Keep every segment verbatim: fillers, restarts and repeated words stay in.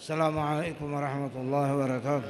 السلام عليكم ورحمة الله وبركاته.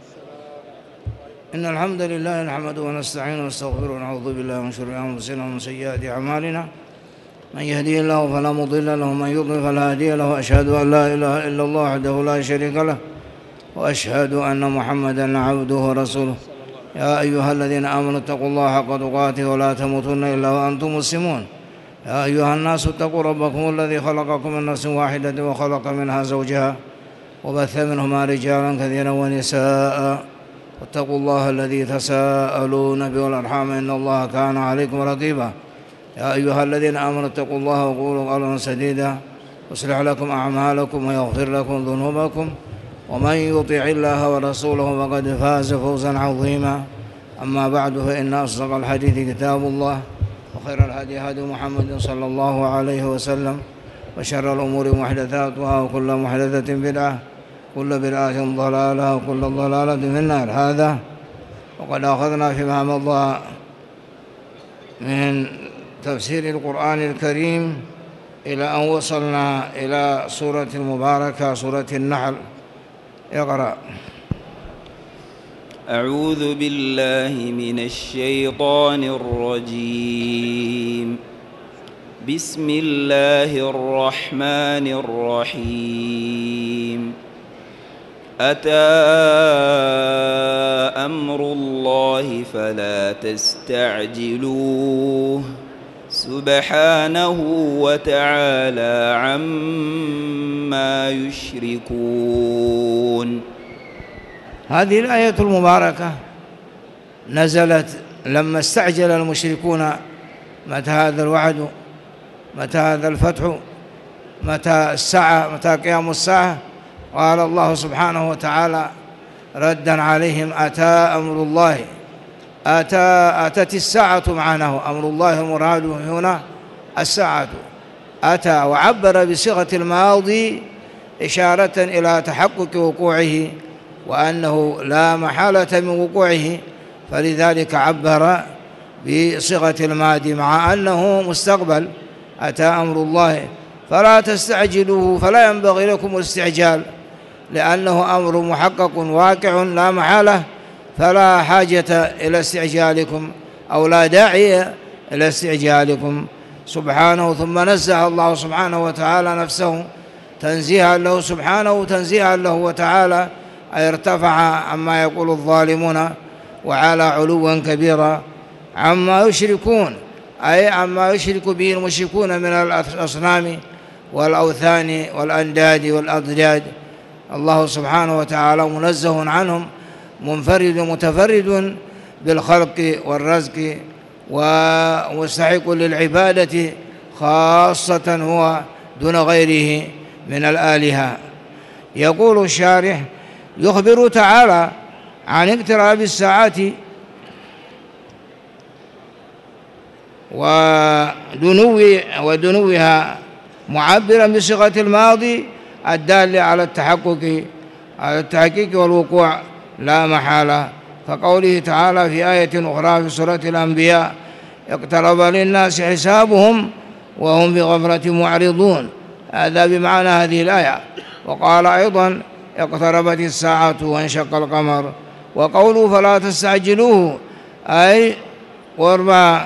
إن الحمد لله نحمده ونستعينه ونستغفره ونعوذ بالله من شرور أنفسنا ومن سيئات أعمالنا. من يهديه الله فلا مضل له ومن يضلل فلا هادي له، وأشهد أن لا إله إلا الله وحده لا شريك له، وأشهد أن محمدًا عبده ورسوله. يا أيها الذين آمنوا اتقوا الله حق تقاته ولا تموتن إلا وأنتم مسلمون. يا أيها الناس اتقوا ربكم الذي خلقكم من نفس واحدة وخلق منها زوجها وبث منهما رجالا كثيرا ونساء، واتقوا الله الذي تساءلون به والأرحام إن الله كان عليكم رقيبا. يا أيها الذين آمنوا اتقوا الله وقولوا قولا سديدا يصلح لكم أعمالكم ويغفر لكم ذنوبكم، ومن يطع الله ورسوله فقد فاز فوزا عظيما. أما بعد، فإن أصدق الحديث كتاب الله، وخير الهدي هدي محمد صلى الله عليه وسلم، وشر الأمور محدثاتها، وكل محدثة بدعة، كل بدعة ضلالة، وكل ضلالة في النار. هذا وقد أخذنا فيما مضى من تفسير القرآن الكريم إلى أن وصلنا إلى سورة المباركة، سورة النحل. اقرأ. أعوذ بالله من الشيطان الرجيم. بسم الله الرحمن الرحيم. أتى أمر الله فلا تستعجلوه سبحانه وتعالى عما يشركون. هذه الآية المباركة نزلت لما استعجل المشركون متى هذا الوعد، متى هذا الفتح، متى الساعة، متى قيام الساعة. قال الله سبحانه وتعالى ردا عليهم: أتى أمر الله. أتى أتت الساعة معناه أمر الله، المراد هنا الساعة. أتى وعبر بصيغة الماضي إشارة إلى تحقق وقوعه، وأنه لا محالة من وقوعه، فلذلك عبر بصيغة الماضي مع أنه مستقبل. أتى أمر الله فلا تستعجلوه، فلا ينبغي لكم الاستعجال، لأنه أمر محقق واقع لا محالة، فلا حاجة إلى استعجالكم أو لا داعي إلى استعجالكم سبحانه. ثم نزه الله سبحانه وتعالى نفسه تنزيها له سبحانه، تنزيها له وتعالى، أي ارتفع عما يقول الظالمون وعلى علوا كبيرا عما يشركون، أي عما يشرك به المشركون من الأصنام والأوثان والأنداد والأضداد. الله سبحانه وتعالى منزه عنهم، منفرد متفرد بالخلق والرزق، ومستحق للعبادة خاصة هو دون غيره من الآلهة. يقول الشارح: يخبر تعالى عن اقتراب الساعة ودنو ودنوها، معبرا بصيغة الماضي الدال على التحقق على التحقيق والوقوع لا محالة، فقوله تعالى في آية أخرى في سورة الأنبياء: اقترب للناس حسابهم وهم بغفلة معرضون. هذا بمعنى هذه الآية. وقال أيضا: اقتربت الساعة وانشق القمر. وقوله فلا تستعجلوه أي قرب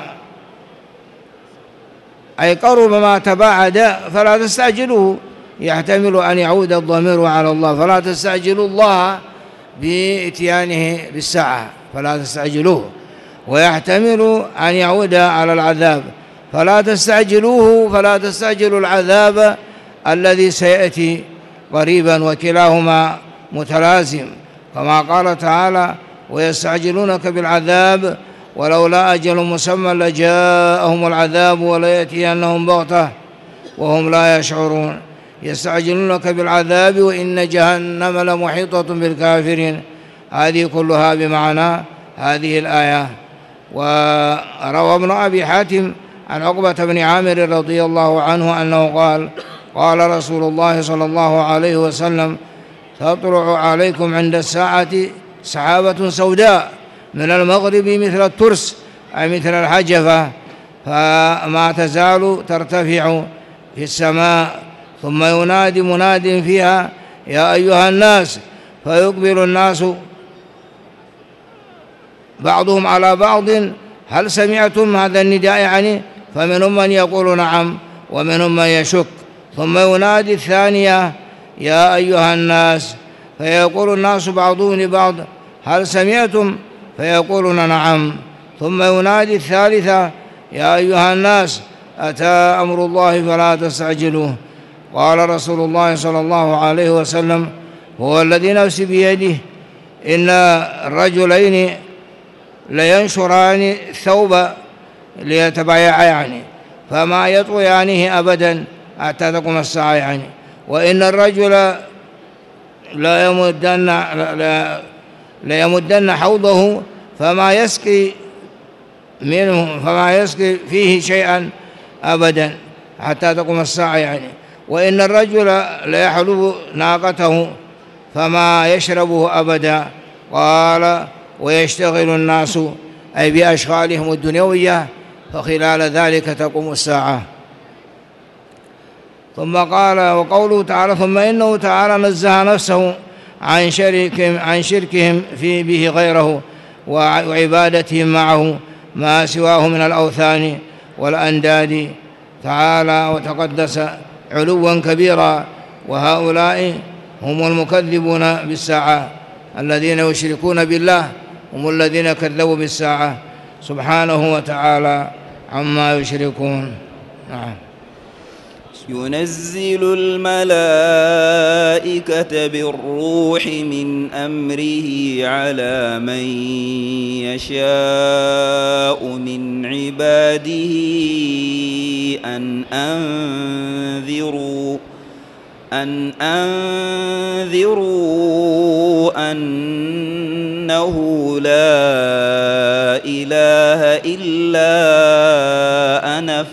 أي قرب ما تباعد، فلا تستعجلوه يحتمل أن يعود الضمير على الله، فلا تستعجلوا الله بإتيانه بالساعة، فلا تستعجلوه، ويحتمل أن يعود على العذاب، فلا تستعجلوه، فلا تستعجلوا العذاب الذي سيأتي قريبا، وكلاهما متلازم، كما قال تعالى: ويستعجلونك بالعذاب ولولا أجل مسمى لجاءهم العذاب وليأتينهم بغتة وهم لا يشعرون. يستعجلونك بالعذاب وإن جهنم لمحيطة بالكافرين. هذه كلها بمعنى هذه الآية. وروى ابن أبي حاتم عن عقبة بن عامر رضي الله عنه أنه قال: قال رسول الله صلى الله عليه وسلم: تطلع عليكم عند الساعة سحابة سوداء من المغرب مثل الترس، أي مثل الحجفة، فما تزال ترتفع في السماء، ثم ينادي مناد فيها يا أيها الناس، فيقبل الناس بعضهم على بعض هل سمعتم هذا النداء يعني؟ فمنهم من يقول نعم ومنهم من يشك، ثم ينادي الثانية يا أيها الناس، فيقول الناس بعضهم لبعض هل سمعتم؟ فيقولون نعم، ثم ينادي الثالثة يا أيها الناس أتى أمر الله فلا تستعجلوه. قال رسول الله صلى الله عليه وسلم هو الذي نفسي بيده إن الرجلين لينشران الثوب ليتبايعا يعني فما يطويانه أبدا حتى تقوم الساعة يعني، وإن الرجل لا يمدن لا لا يمدن حوضه فما يسقي منه فما يسقي فيه شيئا أبدا حتى تقوم الساعة يعني، وإن الرجل لا يحلب ناقته فما يشربه أبدا. قال ويشتغل الناس أي بأشغالهم الدنيوية فخلال ذلك تقوم الساعة. ثم قال وقوله تعالى ثم إنه تعالى نزه نفسه عن شركهم, عن شركهم في به غيره وعبادتهم معه ما سواه من الأوثان والأنداد تعالى وتقدس علوا كبيرا، وهؤلاء هم المكذبون بالساعة الذين يشركون بالله، هم الذين كذبوا بالساعة سبحانه وتعالى عما يشركون. نعم. ينزل الملائكة بالروح من أمره على من يشاء من عباده أن أنذروا أن أنذروا أنه لا إله إلا أنا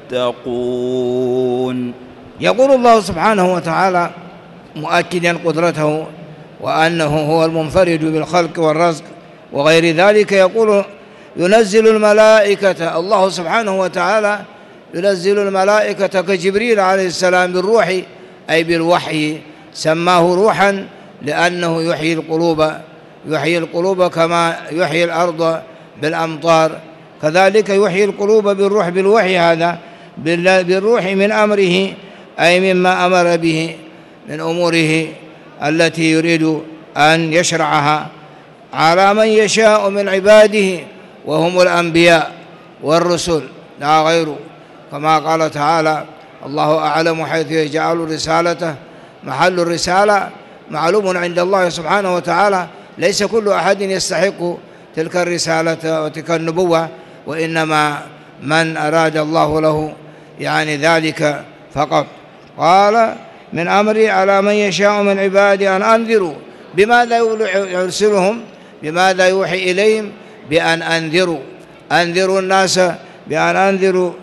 فاتقون. يقول الله سبحانه وتعالى مؤكدا قدرته وأنه هو المنفرد بالخلق والرزق وغير ذلك، يقول ينزل الملائكة، الله سبحانه وتعالى ينزل الملائكة كجبريل عليه السلام بالروح أي بالوحي، سماه روحا لأنه يحيي القلوب يحيي القلوب كما يحيي الأرض بالأمطار، كذلك يحيي القلوب بالروح بالوحي هذا بالروح من أمره أي مما أمر به من أموره التي يريد أن يشرعها على من يشاء من عباده وهم الأنبياء والرسل لا غيره، كما قال تعالى الله أعلم حيث يجعل رسالته، محل الرسالة معلوم عند الله سبحانه وتعالى، ليس كل أحد يستحق تلك الرسالة وتلك النبوة، وإنما من أراد الله له يعني ذلك فقط. قال من أمري على من يشاء من عبادي أن أنذروا، بماذا يرسلهم؟ بماذا يوحي إليهم؟ بأن أنذروا أنذروا الناس بأن أنذروا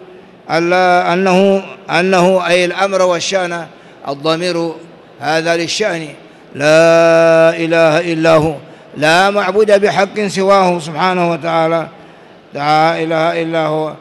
أنه أنه أي الأمر والشأن، الضمير هذا للشأن، لا إله إلا هو، لا معبود بحق سواه سبحانه وتعالى، لا إله إلا هو،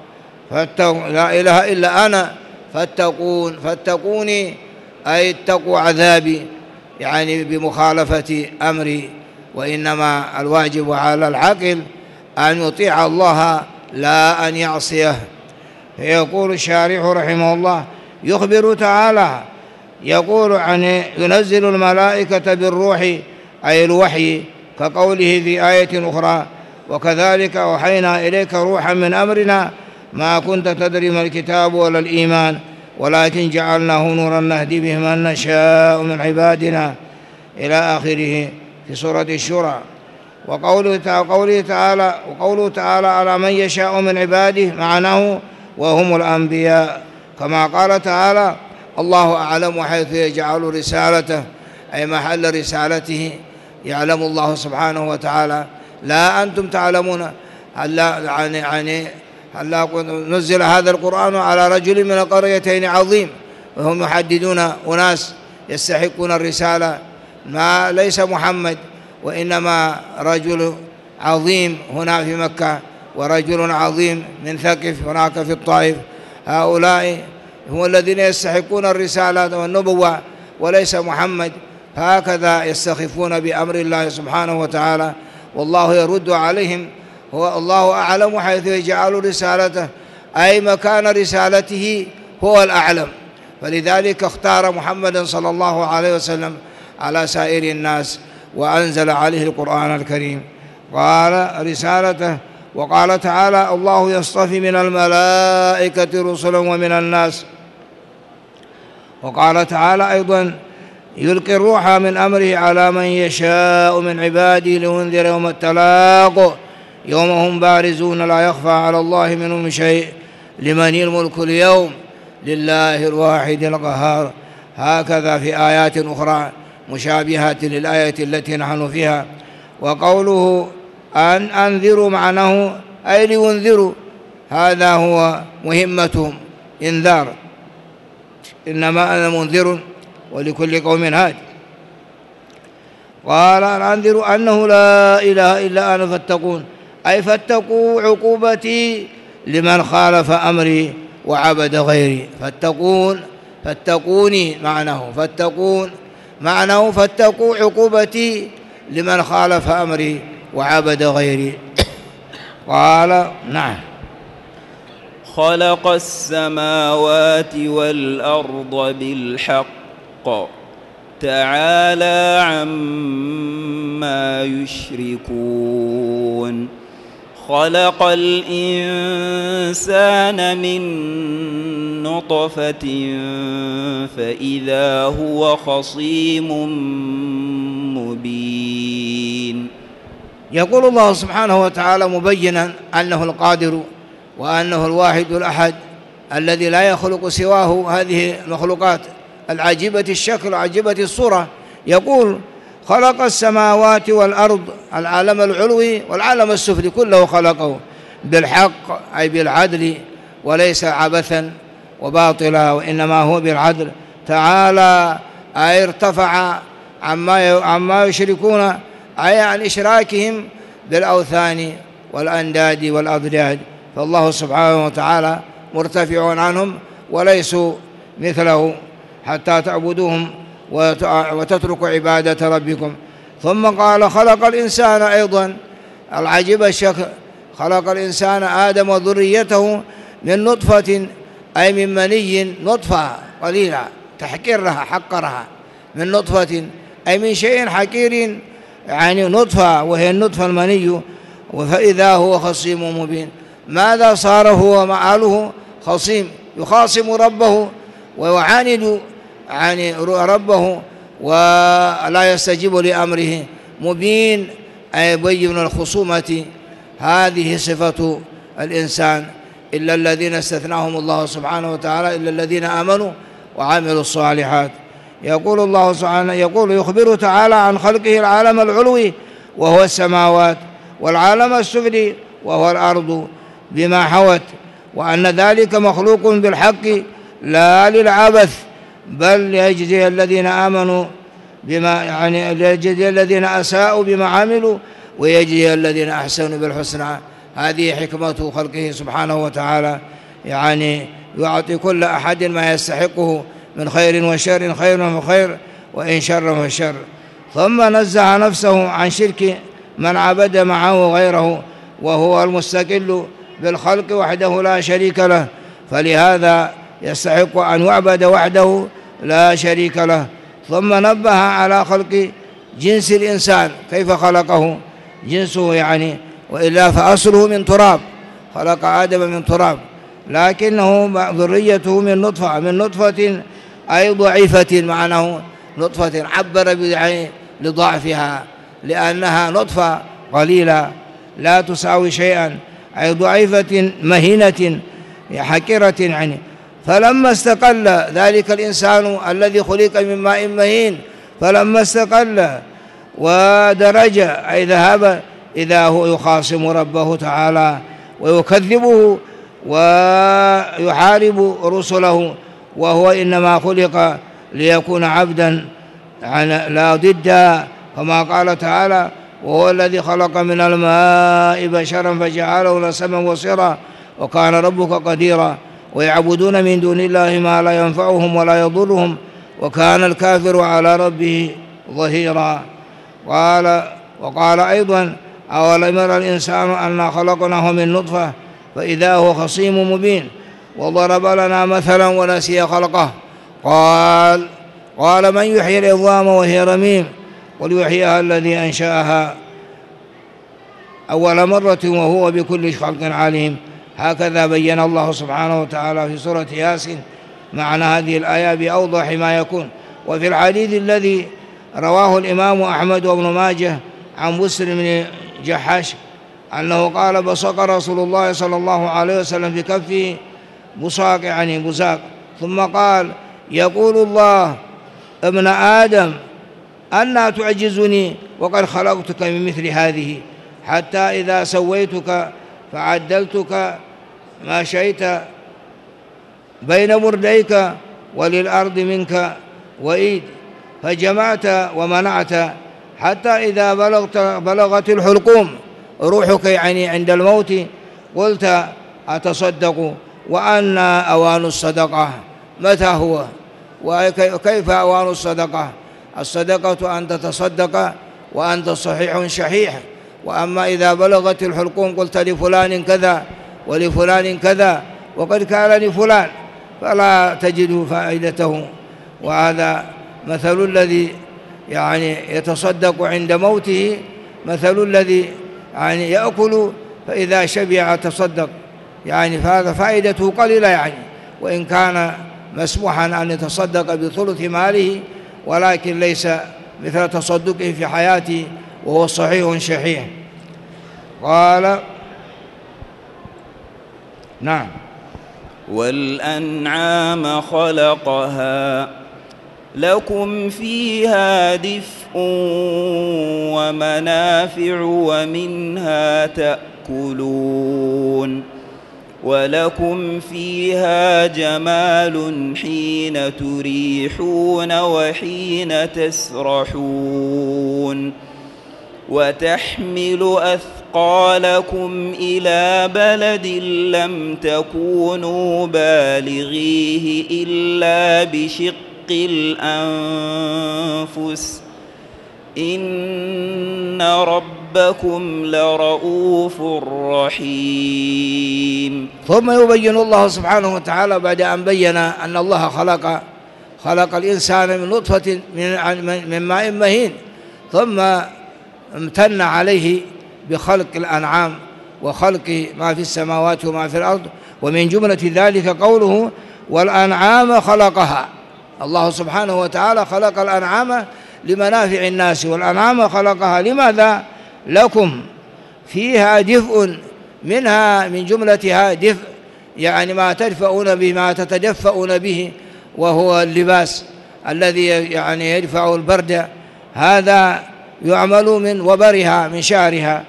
لا إله إلا أنا فاتقون، فاتقوني أي اتقوا عذابي يعني بمخالفة أمري، وإنما الواجب على العاقل أن يطيع الله لا أن يعصيه. يقول الشارح رحمه الله يخبر تعالى يقول عن ينزل الملائكة بالروح أي الوحي كقوله في آية أخرى وكذلك أوحينا إليك روحا من أمرنا ما كنت تدري ما الكتاب ولا الإيمان ولكن جعلناه نورا نهدي به من نشاء من عبادنا إلى آخره في سورة الشورى. وقوله تعالى وقوله تعالى على من يشاء من عباده معناه وهم الأنبياء، كما قال تعالى الله أعلم حيث يجعل رسالته أي محل رسالته يعلم الله سبحانه وتعالى، لا أنتم تعلمون. هل يعني هل نزل هذا القرآن على رجل من القريتين عظيم وهم يحددون أناس يستحقون الرسالة، ما ليس محمد وإنما رجل عظيم هنا في مكة ورجل عظيم من ثقف هناك في الطائف، هؤلاء هم الذين يستحقون الرسالة والنبوة وليس محمد، هكذا يستخفون بأمر الله سبحانه وتعالى، والله يرد عليهم. هو الله أعلم حيث يجعل رسالته، أي مكان رسالته هو الأعلم، فلذلك اختار محمدا صلى الله عليه وسلم على سائر الناس وأنزل عليه القرآن الكريم. قال رسالته، وقال تعالى: الله يصطفي من الملائكة رسلا ومن الناس. وقال تعالى أيضا: يلقي الروح من أمره على من يشاء من عباده لينذر يوم التلاق يوم هم بارزون لا يخفى على الله منهم شيء لمن الملك اليوم لله الواحد القهار. هكذا في آيات أخرى مشابهات للآية التي نحن فيها. وقوله أن أنذروا معناه أي لينذروا، هذا هو مهمتهم، إنذار. إنما أنا منذر ولكل قوم هاد. قال أن أنذروا أنه لا إله إلا أنا فاتقون، أي فاتقوا عقوبتي لمن خالف أمري وعبد غيري. فاتقون فاتقوني معناه، فاتقون معناه فاتقوا عقوبتي لمن خالف أمري وعبد غيري. قال: نعم. خلق السماوات والأرض بالحق تعالى عما يشركون. خلق الإنسان من نطفة فإذا هو خصيم مبين. يقول الله سبحانه وتعالى مبينا أنه القادر وأنه الواحد الأحد الذي لا يخلق سواه هذه المخلوقات العجيبة الشكل عجيبة الصورة. يقول: خلق السماوات والأرض، العالم العلوي والعالم السفلي كله خلقه بالحق، أي بالعدل، وليس عبثا وباطلا، وإنما هو بالعدل. تعالى أي ارتفع عما عما يشركون، أي عن إشراكهم بالأوثان والأنداد والأضداد، فالله سبحانه وتعالى مرتفع عنهم وليسوا مثله حتى تعبدوهم وتتركوا عبادة ربكم. ثم قال: خلق الإنسان أيضا، العجيب الشكل، خلق الإنسان آدم وذريته من نطفة، أي من مني، نطفة قليلة تحقرها حقرها، من نطفة أي من شيء حقير، يعني نطفة، وهي النطفة المني، فإذا هو خصيم مبين. ماذا صار هو مآله؟ خصيم، يخاصم ربه ويعاند يعني ربه ولا يستجيب لأمره. مبين أي يبين الخصومة. هذه صفة الإنسان، إلا الذين استثناهم الله سبحانه وتعالى، إلا الذين آمنوا وعملوا الصالحات. يقول الله سبحانه، يقول يخبر تعالى عن خلقه العالم العلوي وهو السماوات، والعالم السفلي وهو الأرض بما حوت، وأن ذلك مخلوق بالحق لا للعبث، بل ليجزي الذين آمنوا بما يعني ليجزي الذين أساءوا بما عملوا ويجزي الذين أحسنوا بالحسنى. هذه حكمة خلقه سبحانه وتعالى، يعني يعطي كل أحد ما يستحقه من خير وشر، خير فخير وإن شر فشر. ثم نزه نفسه عن شرك من عبد معه غيره، وهو المستقل بالخلق وحده لا شريك له، فلهذا يستحق أن يعبد وحده لا شريك له. ثم نبه على خلق جنس الإنسان، كيف خلقه جنسه يعني، وإلا فأصله من تراب، خلق آدم من تراب، لكنه ذريته من نطفة، من نطفة أي ضعيفة، معناه نطفة عبر لضعفها، لأنها نطفة قليلة لا تساوي شيئا، أي ضعيفة مهينة حكرة يعني. فلما استقل ذلك الإنسان الذي خلق من ماء مهين، فلما استقل ودرج أي ذهب، إذا هو يخاصم ربه تعالى ويكذبه ويحارب رسله، وهو إنما خلق ليكون عبدا يعني لا ضد، كما قال تعالى: وهو الذي خلق من الماء بشرا فجعله نسبا وصهرا وكان ربك قديرا. ويعبدون من دون الله ما لا ينفعهم ولا يضرهم وكان الكافر على ربه ظهيرا. قال وقال أيضا: أولم ير الإنسان أنا خلقناه من نطفة فإذا هو خصيم مبين وضرب لنا مثلا ونسي خلقه. قال قال من يحيي العظام وهي رميم قل يحييها الذي أنشأها أول مرة وهو بكل خلق عليم. هكذا بين الله سبحانه وتعالى في سورة ياسين معنى هذه الآية بأوضح ما يكون. وفي الحديث الذي رواه الإمام أحمد وابن ماجه عن بسر بن جحش أنه قال: بصق رسول الله صلى الله عليه وسلم في كفه بصاق يعني بزاق، ثم قال: يقول الله ابن آدم أنى تعجزني وقد خلقتك من مثل هذه، حتى إذا سويتك فعدلتك مشيت بين مرديك وللأرض منك وإيد، فجمعت ومنعت حتى إذا بلغت بلغت الحلقوم روحك يعني عند الموت قلت أتصدق وأن أوان الصدقة. متى هو وكيف أوان الصدقة؟ الصدقة أن تتصدق وأنت صحيح شحيح، وأما إذا بلغت الحلقوم قلت لفلان كذا ولفلان كذا وقد كان لفلان، فلا تجد فائدته. وهذا مثل الذي يعني يتصدق عند موته مثل الذي يعني يأكل فإذا شبع تصدق، يعني فهذا فائدته قليلة يعني، وإن كان مسموحا أن يتصدق بثلث ماله، ولكن ليس مثل تصدقه في حياته وهو صحيح شحيح. قال نعم: والأنعام خلقها لكم فيها دفء ومنافع ومنها تأكلون ولكم فيها جمال حين تريحون وحين تسرحون وتحمل أثقالكم إلى بلد لم تكونوا بالغيه إلا بشق الأنفس إن ربكم لرؤوف رحيم. ثم يبين الله سبحانه وتعالى بعد أن بين أن الله خلق خلق الإنسان من نطفة من ماء مهين، ثم امتن عليه بخلق الأنعام وخلق ما في السماوات وما في الأرض، ومن جملة ذلك قوله: والأنعام خلقها. الله سبحانه وتعالى خلق الأنعام لمنافع الناس، والأنعام خلقها لماذا؟ لكم فيها دفء، منها من جملتها دفء يعني ما تدفؤون به ما تتدفؤون به، وهو اللباس الذي يعني يدفع البرد، هذا يعمل من وبرها من شعرها.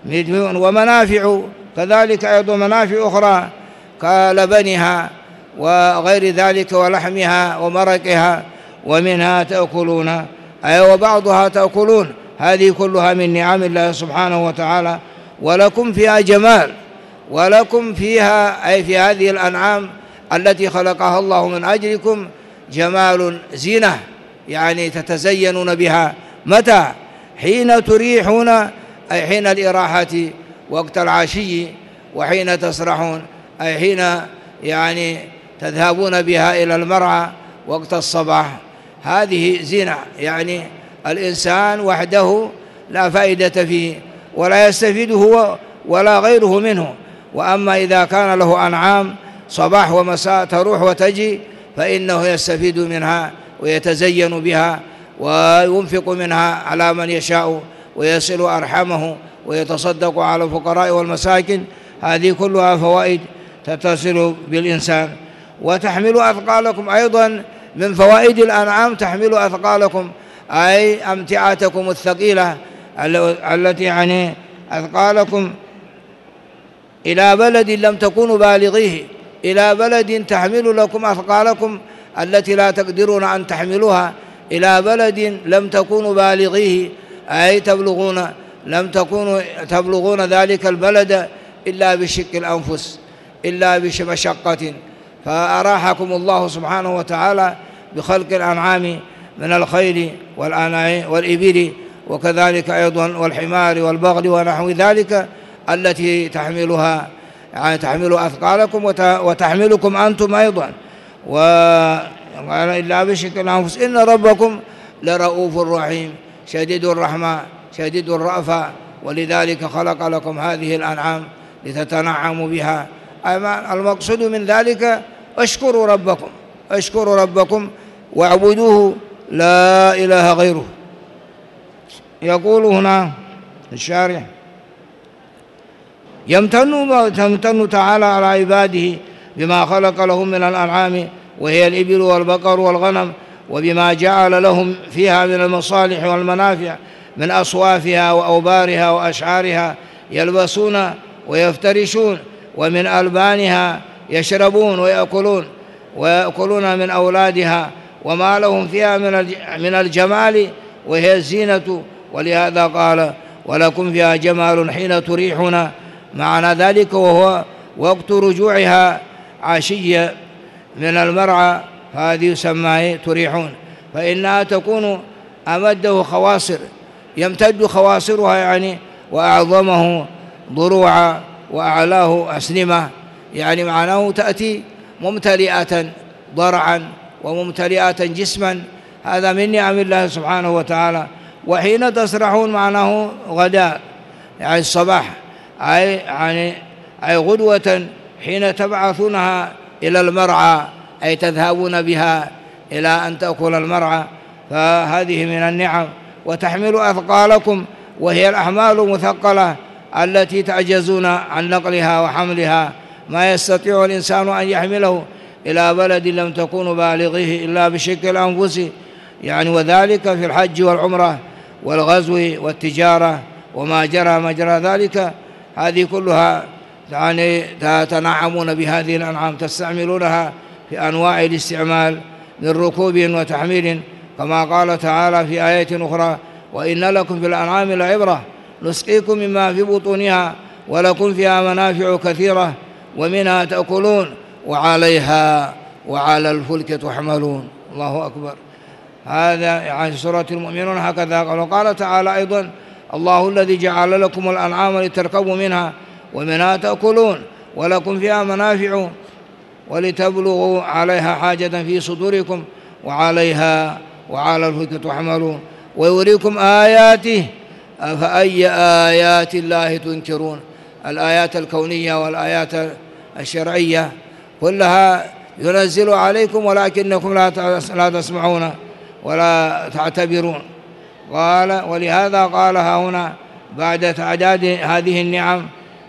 ومنافع كذلك أيضا منافع أخرى كلبنها وغير ذلك ولحمها ومرقها، ومنها تأكلون أي وبعضها تأكلون. هذه كلها من نعم الله سبحانه وتعالى. ولكم فيها جمال، ولكم فيها أي في هذه الأنعام التي خلقها الله من أجلكم جمال زينة، يعني تتزينون بها. متى؟ حين تريحون أي حين الإراحة وقت العشي، وحين تسرحون أي حين يعني تذهبون بها إلى المرعى وقت الصباح. هذه زينة، يعني الإنسان وحده لا فائدة فيه ولا يستفيد هو ولا غيره منه. وأما إذا كان له أنعام صباح ومساء تروح وتجي فإنه يستفيد منها ويتزين بها وينفق منها على من يشاء ويصل أرحامه ويتصدق على الفقراء والمساكن. هذه كلها فوائد تتصل بالإنسان. وتحمل أثقالكم أيضا من فوائد الأنعام، تحمل أثقالكم أي أمتعتكم الثقيلة التي يعني أثقالكم إلى بلد لم تكونوا بالغيه، إلى بلد تحمل لكم أثقالكم التي لا تقدرون أن تحملوها إلى بلد لم تكونوا بالغيه، أي تبلغون لم تكونوا تبلغون ذلك البلد إلا بشق الأنفس، إلا بمشقة. فأراحكم الله سبحانه وتعالى بخلق الأنعام من الخيل والإبل، وكذلك أيضا والحمار والبغل ونحو ذلك التي تحملها، يعني تحمل أثقالكم وتحملكم أنتم أيضا. وقال إلا بشق الأنفس إن ربكم لرؤوف رحيم شديد الرحمة شديد الرأفة، ولذلك خلق لكم هذه الأنعام لتتنعموا بها. المقصود من ذلك اشكروا ربكم اشكروا ربكم واعبدوه لا إله غيره. يقول هنا الشارع يمتن يمتن تعالى على عباده بما خلق لهم من الأنعام وهي الإبل والبقر والغنم، وبما جعل لهم فيها من المصالح والمنافع من أصوافها وأوبارها وأشعارها يلبسون ويفترشون، ومن ألبانها يشربون ويأكلون ويأكلون من أولادها، وما لهم فيها من الجمال وهي الزينة. ولهذا قال ولكم فيها جمال حين تريحون، معنى ذلك وهو وقت رجوعها عشية من المرعى، هذه يسمى تريحون، فإنها تكون أمده خواصر يمتد خواصرها يعني وأعظمه ضروعا وأعلاه أسنمة، يعني معناه تأتي ممتلئة ضرعا وممتلئة جسما، هذا من نعم الله سبحانه وتعالى. وحين تسرحون معناه غداء يعني الصباح، أي يعني أي غدوة حين تبعثونها إلى المرعى، أي تذهبون بها إلى أن تأكل المرعى، فهذه من النعم. وتحمل أثقالكم وهي الأحمال المثقلة التي تعجزون عن نقلها وحملها، ما يستطيع الإنسان أن يحمله إلى بلد لم تكونوا بالغيه إلا بشق الأنفس، يعني وذلك في الحج والعمرة والغزو والتجارة وما جرى مجرى ذلك، هذه كلها يعني تتنعمون بهذه الأنعام، تستعملونها في أنواع الاستعمال من ركوب وتحميل، كما قال تعالى في آية أخرى وإن لكم في الأنعام لعبرة نسقيكم مما في بطونها ولكم فيها منافع كثيرة ومنها تأكلون وعليها وعلى الفلك تحملون. الله أكبر. هذا يعني سورة المؤمنون هكذا قال. وقال تعالى أيضا الله الذي جعل لكم الأنعام لتركبوا منها ومنها تأكلون ولكم فيها منافع ولتبلغوا عليها حاجة في صدوركم وعليها وعلى الفلك تحملون ويريكم آياته فأي آيات الله تنكرون. الآيات الكونية والآيات الشرعية كلها ينزل عليكم ولكنكم لا تسمعون ولا تعتبرون. قال ولهذا قالها هنا بعد تعداد هذه النعم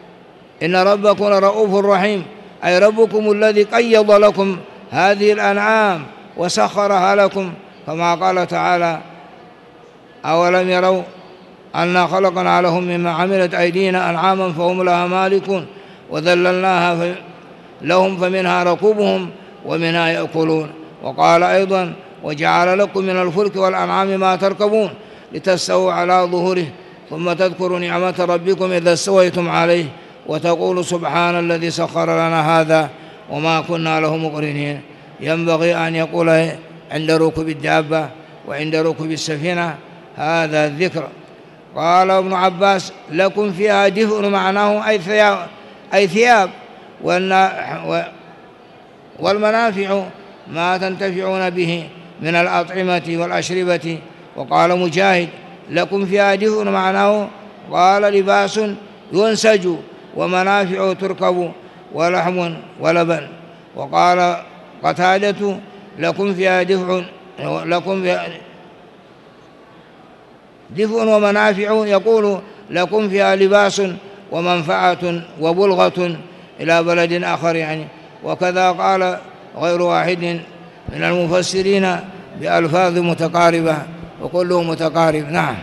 إن ربكم لرؤوف رحيم، أي ربكم الذي قيض لكم هذه الأنعام وسخرها لكم، كما قال تعالى أولم يروا أنا خلقنا لهم مما عملت أيدينا أنعاما فهم لها مالكون وذللناها لهم فمنها ركوبهم ومنها يأكلون. وقال أيضا وجعل لكم من الفلك والأنعام ما تركبون لتستووا على ظهوره ثم تذكروا نعمة ربكم إذا استويتم عليه وتقولوا سبحان الذي سخر لنا هذا وما كنا له مقرنين. ينبغي أن يقول عند ركوب الدابة وعند ركوب السفينة هذا الذكر. قال ابن عباس لكم فيها دفء معناه أي ثياب, أي ثياب والمنافع ما تنتفعون به من الأطعمة والأشربة. وقال مجاهد لكم فيها دفء معناه قال لباس ينسج ومنافع تركب ولحم ولبن. وقال قتادة لكم فيها دفء لكم فيها دفء ومنافع، يقول لكم فيها لباس ومنفعة وبلغة إلى بلد آخر يعني. وكذا قال غير واحد من المفسرين بألفاظ متقاربة وكله متقارب. نعم.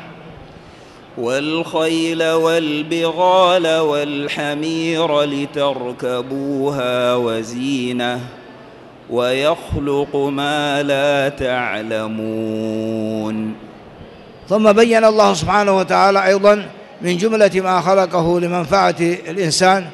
والخيل والبغال والحمير لتركبوها وزينة ويخلق ما لا تعلمون. ثم بين الله سبحانه وتعالى أيضا من جملة ما خلقه لمنفعة الإنسان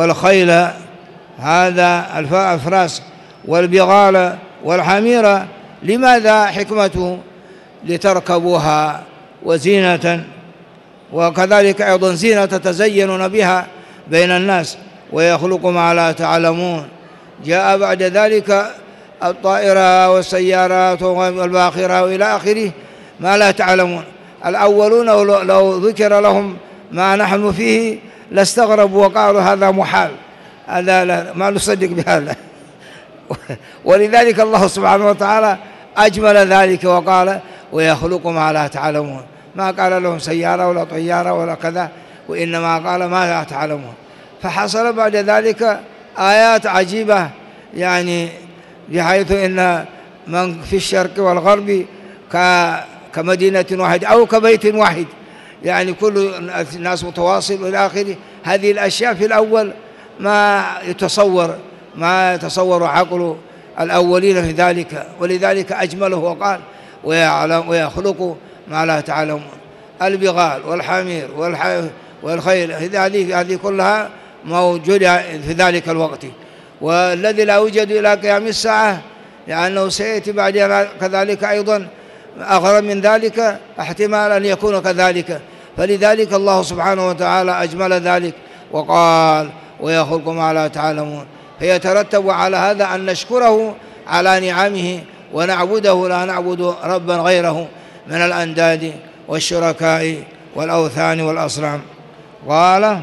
والخيل هذا الفراس والبغال والحمير لماذا حكمته؟ لتركبوها وزينة، وكذلك أيضا زينة تتزينون بها بين الناس، ويخلق ما لا تعلمون. جاء بعد ذلك الطائرة والسيارات والباخرة وإلى آخره ما لا تعلمون. الأولون لو ذكر لهم ما نحن فيه لاستغربوا وقالوا هذا محال، هذا لا ما نصدق بهذا. ولذلك الله سبحانه وتعالى أجمل ذلك وقال ويخلق ما لا تعلمون، ما قال لهم سيارة ولا طيارة ولا كذا، وإنما قال ما لا تعلمون. فحصل بعد ذلك آيات عجيبة، يعني بحيث إن من في الشرق والغرب كمدينة واحدة أو كبيت واحد، يعني كل الناس متواصل إلى آخره. هذه الأشياء في الأول ما يتصور ما يتصور عقل الأولين في ذلك، ولذلك أجمله وقال ويخلق ما لا تعلمون. البغال والحمير والخيل هذه هذه كلها موجودة في ذلك الوقت، والذي لا يوجد إلى قيام الساعة، لأنه سيأتي بعد كذلك أيضا أغرب من ذلك، احتمال أن يكون كذلك. فلذلك الله سبحانه وتعالى أجمل ذلك وقال ويخلق ما لا تعلمون. فيترتب على هذا أن نشكره على نعمه ونعبده، لا نعبد ربا غيره من الأنداد والشركاء والأوثان والأصنام. قال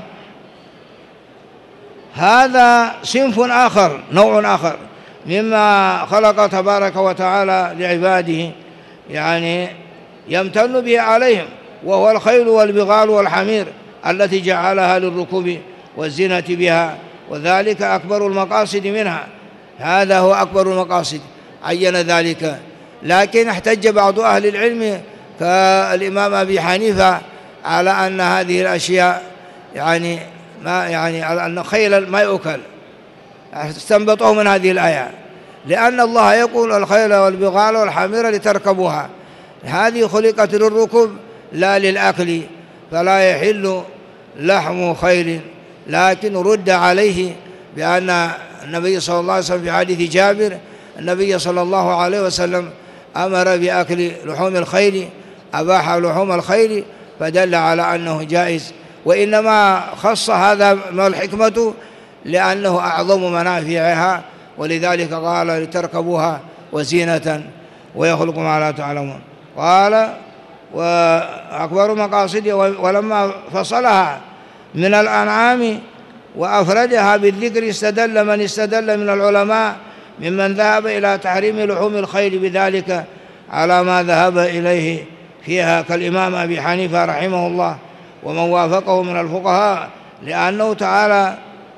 هذا صنف آخر، نوع آخر مما خلق تبارك وتعالى لعباده، يعني يمتن به عليهم، وهو الخيل والبغال والحمير التي جعلها للركوب والزينة بها، وذلك أكبر المقاصد منها. هذا هو أكبر المقاصد، عين ذلك. لكن احتج بعض أهل العلم كالإمام أبي حنيفة على أن هذه الأشياء يعني ما يعني على أن خيل ما يؤكل، استنبطوه من هذه الآية، لأن الله يقول الخيل والبغال والحمير لتركبوها، هذه خلقت للركوب لا للأكل، فلا يحل لحم خيل. لكن رد عليه بأن النبي صلى الله عليه وسلم في حديث جابر النبي صلى الله عليه وسلم أمر بأكل لحوم الخيل، أباح لحوم الخيل، فدل على أنه جائز. وإنما خص هذا ما الحكمة لأنه أعظم منافعها، ولذلك قال لتركبوها وزينة ويخلق ما لا تعلمون. قال وأكبر مقاصده، ولما فصلها من الأنعام وأفردها بالذكر استدل من استدل من العلماء ممن ذهب إلى تحريم لحوم الخيل بذلك على ما ذهب إليه فيها كالإمام أبي حنيفة رحمه الله ومن وافقه من الفقهاء، لأنه تعالى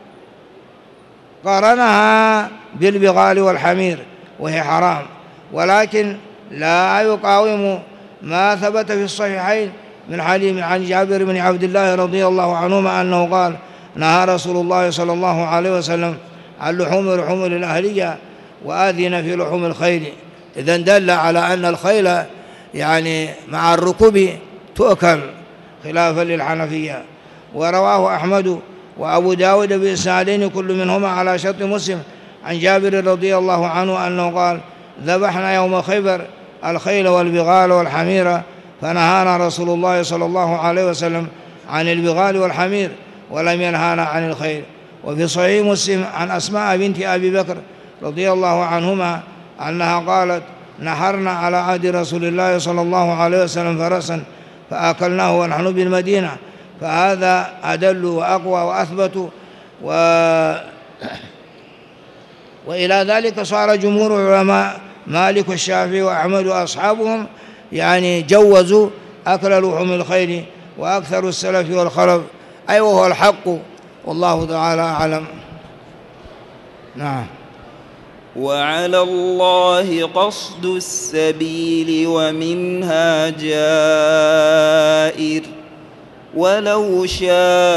قارنها بالبغال والحمير وهي حرام، ولكن لا يقاوم ما ثبت في الصحيحين من حديث عن جابر بن عبد الله رضي الله عنهما أنه قال نهى رسول الله صلى الله عليه وسلم عن لحوم لحوم الأهلية وآذن في لحوم الخيل. إذن دل على أن الخيل يعني مع الركوب تؤكل خلافا للحنفية. ورواه أحمد وأبو داود بإسنادين كل منهما على شرط مسلم عن جابر رضي الله عنه أنه قال ذبحنا يوم خيبر الخيل والبغال والحمير، فنهانا رسول الله صلى الله عليه وسلم عن البغال والحمير ولم ينهانا عن الخيل. وفي صحيح مسلم عن أسماء بنت أبي بكر رضي الله عنهما أنها قالت نحرنا على عهد رسول الله صلى الله عليه وسلم فرسا فأكلناه ونحن بالمدينة، فهذا أدل وأقوى وأثبت. و... وإلى ذلك صار جمهور العلماء مالك والشافعي وأحمد وأصحابهم يعني جوزوا أكل لحوم الخيل، وأكثر السلف والخلف أي أيوة وهو الحق، والله تعالى أعلم. نعم. وعلى الله قصد السبيل ومنها جائر ولو شاء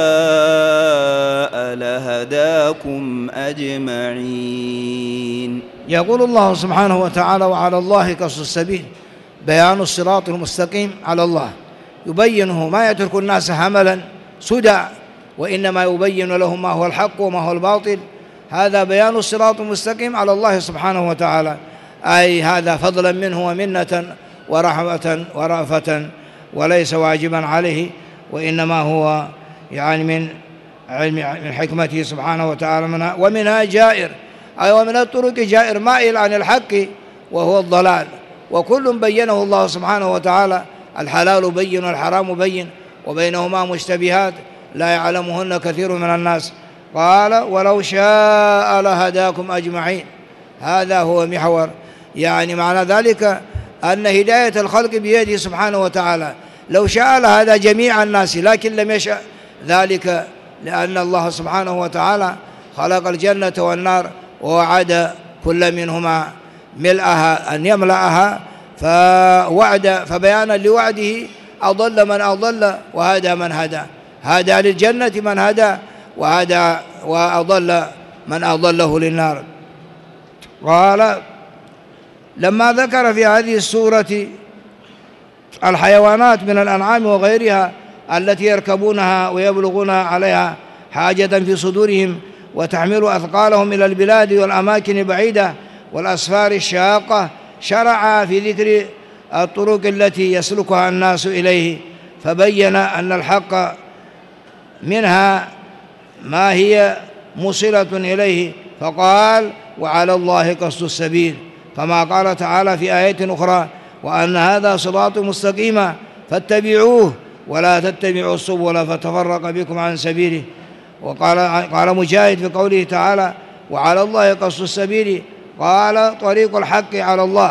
لهداكم أجمعين. يقول الله سبحانه وتعالى وعلى الله قصد السبيل، بيان الصراط المستقيم على الله، يبينه ما يترك الناس هملا سدى، وإنما يبين لهم ما هو الحق وما هو الباطل. هذا بيان الصراط المستقيم على الله سبحانه وتعالى. أي هذا فضلا منه ومنة ورحمة ورأفة، وليس واجبا عليه، وإنما هو يعني من علم من حكمته سبحانه وتعالى. منها ومنها جائر، أي ومن الطرق جائر مائل عن الحق وهو الضلال، وكل بينه الله سبحانه وتعالى، الحلال بين والحرام بين، وبينهما مشتبهات لا يعلمهن كثير من الناس. قال ولو شاء لهداكم أجمعين. هذا هو محور، يعني معنى ذلك أن هداية الخلق بيده سبحانه وتعالى، لو شاء لهدى جميع الناس، لكن لم يشأ ذلك، لأن الله سبحانه وتعالى خلق الجنة والنار ووعد كل منهما ملأها أن يملأها، فوعد فبيانا لوعده أضل من أضل وهدى من هدى، هدى للجنة من هدى وهدى وأضل من أضله للنار. قال لما ذكر في هذه السورة الحيوانات من الأنعام وغيرها التي يركبونها ويبلغون عليها حاجة في صدورهم وتحمل أثقالهم إلى البلاد والأماكن البعيدة والأسفار الشاقة، شرع في ذكر الطرق التي يسلكها الناس إليه، فبين أن الحق منها ما هي موصلة إليه، فقال وعلى الله قصد السبيل، كما قال تعالى في آية أخرى وأن هذا صراط مستقيما فاتبعوه ولا تتبعوا السبل فتفرق بكم عن سبيله. وقال قال مجاهد في قوله تعالى وعلى الله قصد السبيل، قال طريق الحق على الله.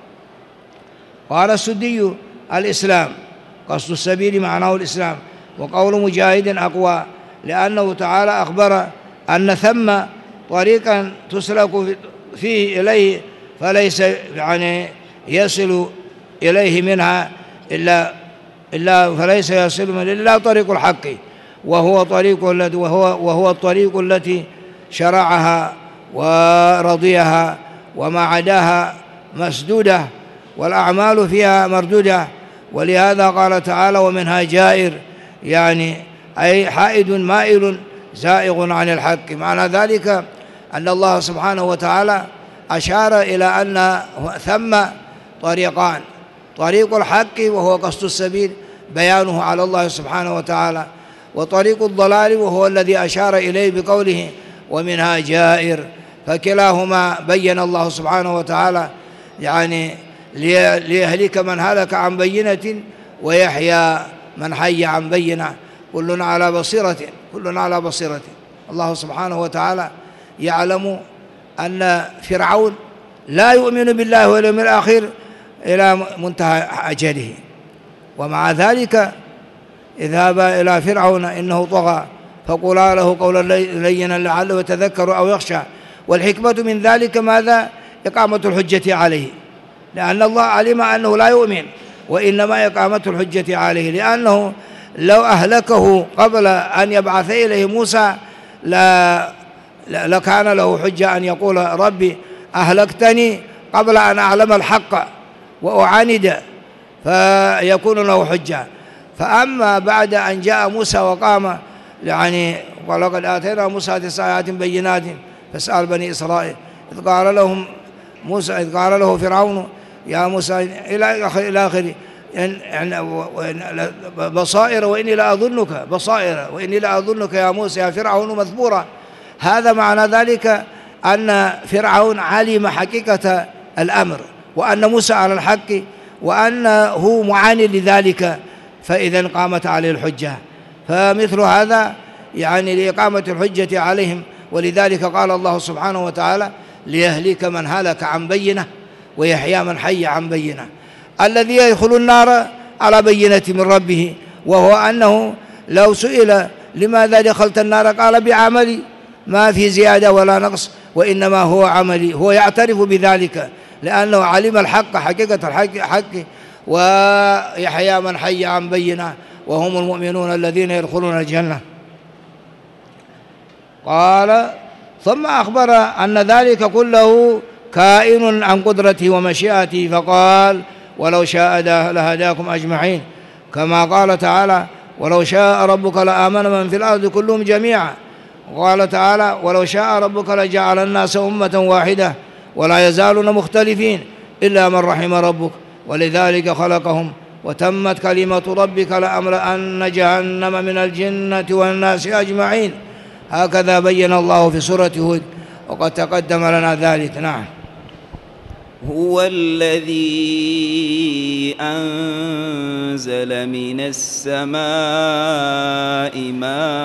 قال السدي الإسلام، قصد السبيل معناه الإسلام. وقول مجاهد أقوى، لأنه تعالى أخبر أن ثم طريقا تسلك فيه إليه فليس يعني يصل إليه منها إلا إلا فليس يصل من إلا طريق الحق، وهو طريق الذي وهو وهو الطريق التي شرعها ورضيها، وما عداها مسدودة والأعمال فيها مردودة. ولهذا قال تعالى ومنها جائر، يعني أي حائد مائل زائغ عن الحق. معنى ذلك أن الله سبحانه وتعالى أشار إلى أن ثم طريقان، طريق الحق وهو قصد السبيل بيانه على الله سبحانه وتعالى، وطريق الضلال وهو الذي أشار إليه بقوله ومنها جائر، فكلاهما بين الله سبحانه وتعالى يعني ليهلك من هلك عن بينة ويحيى من حي عن بينة، كلنا على بصيرة كلنا على بصيرة. الله سبحانه وتعالى يعلم أن فرعون لا يؤمن بالله واليوم الآخر إلى منتهى أجله، ومع ذلك اذهب إلى فرعون إنه طغى فقولا له قولا لينا لعله يتذكر أو يخشى. والحكمة من ذلك ماذا؟ إقامة الحجة عليه، لأن الله علم أنه لا يؤمن، وإنما إقامة الحجة عليه، لأنه لو أهلكه قبل أن يبعث إليه موسى لا لكان له حجة أن يقول ربي أهلكتني قبل أن أعلم الحق وأعاند، فيكون له حجة. فأما بعد أن جاء موسى وقام يعني ولقد آتينا موسى تسع آيات بينات فاسأل بني إسرائيل إذ قال لهم موسى إذ قال له فرعون يا موسى إلى آخره بصائر وإني لأظنك بصائر وإني لأظنك يا موسى يا فرعون مثبورا. هذا معنى ذلك أن فرعون علم حقيقة الأمر وأن موسى على الحق وأنه معاني لذلك، فإذا قامت عليه الحجة. فمثل هذا يعني لإقامة الحجة عليهم، ولذلك قال الله سبحانه وتعالى ليهلك من هلك عن بينة ويحيى من حي عن بينة. الذي يدخل النار على بينة من ربه، وهو أنه لو سئل لماذا دخلت النار قال بعملي ما في زيادة ولا نقص، وإنما هو عملي. هو يعترف بذلك لأنه علم الحق حقيقة الحق حق ويحيى من حي عن بينة وهم المؤمنون الذين يدخلون الجنة. قال ثم أخبر أن ذلك كله كائن عن قدرته ومشيئته، فقال ولو شاء لهداكم أجمعين، كما قال تعالى ولو شاء ربك لآمن من في الأرض كلهم جميعا. وقال تعالى ولو شاء ربك لجعل الناس أمة واحدة ولا يزالون مختلفين إلا من رحم ربك ولذلك خلقهم وتمت كلمة ربك لأملأن جهنم من الجنة والناس أجمعين. هكذا بين الله في سورة هود وقد تقدم لنا ذلك. نعم. هو الذي أنزل من السماء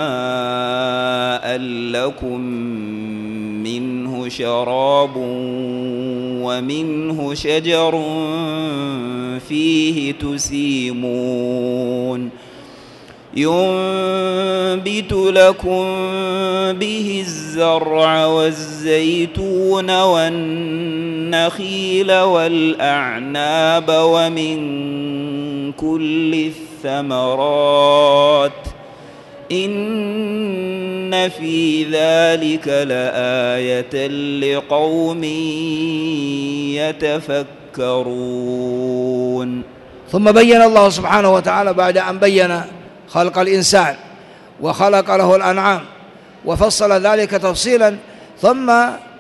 ماء لكم منه شراب ومنه شجر فيه تسيمون ينبت لكم به الزرع والزيتون والنخيل والأعناب ومن كل الثمرات إن في ذلك لآية لقوم يتفكرون. ثم بين الله سبحانه وتعالى بعد أن بين خلق الإنسان وخلق له الأنعام وفصل ذلك تفصيلا، ثم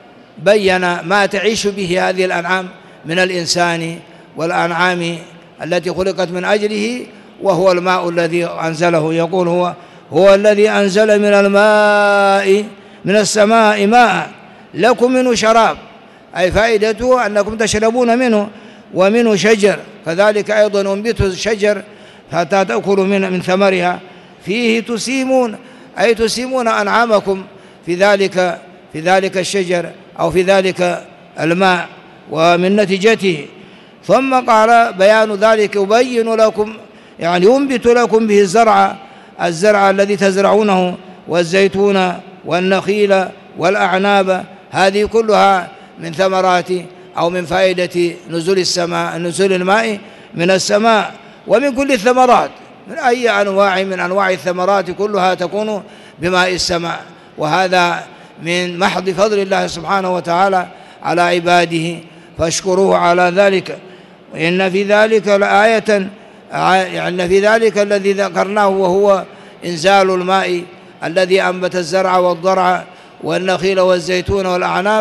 بين ما تعيش به هذه الأنعام من الإنسان والأنعام التي خلقت من أجله، وهو الماء الذي أنزله. يقول هو هو الذي أنزل من الماء من السماء ماء لكم منه شراب، أي فائدته أنكم تشربون منه، ومنه شجر كذلك أيضا ينبت الشجر حتى تأكلوا من من ثمرها، فيه تسيمون أي تسيمون أنعامكم في ذلك في ذلك الشجر أو في ذلك الماء ومن نتيجته. ثم قال بيان ذلك يبين لكم يعني ينبت لكم به الزرع الزرع الذي تزرعونه والزيتون والنخيل والأعناب، هذه كلها من ثمرات أو من فائدة نزول السماء نزول الماء من السماء، ومن كل الثمرات من أي أنواع من أنواع الثمرات كلها تكون بماء السماء. وهذا من محض فضل الله سبحانه وتعالى على عباده فاشكروه على ذلك. وإن في ذلك لآية يعني في ذلك الذي ذكرناه وهو إنزال الماء الذي أنبت الزرع والضرع والنخيل والزيتون والأعناب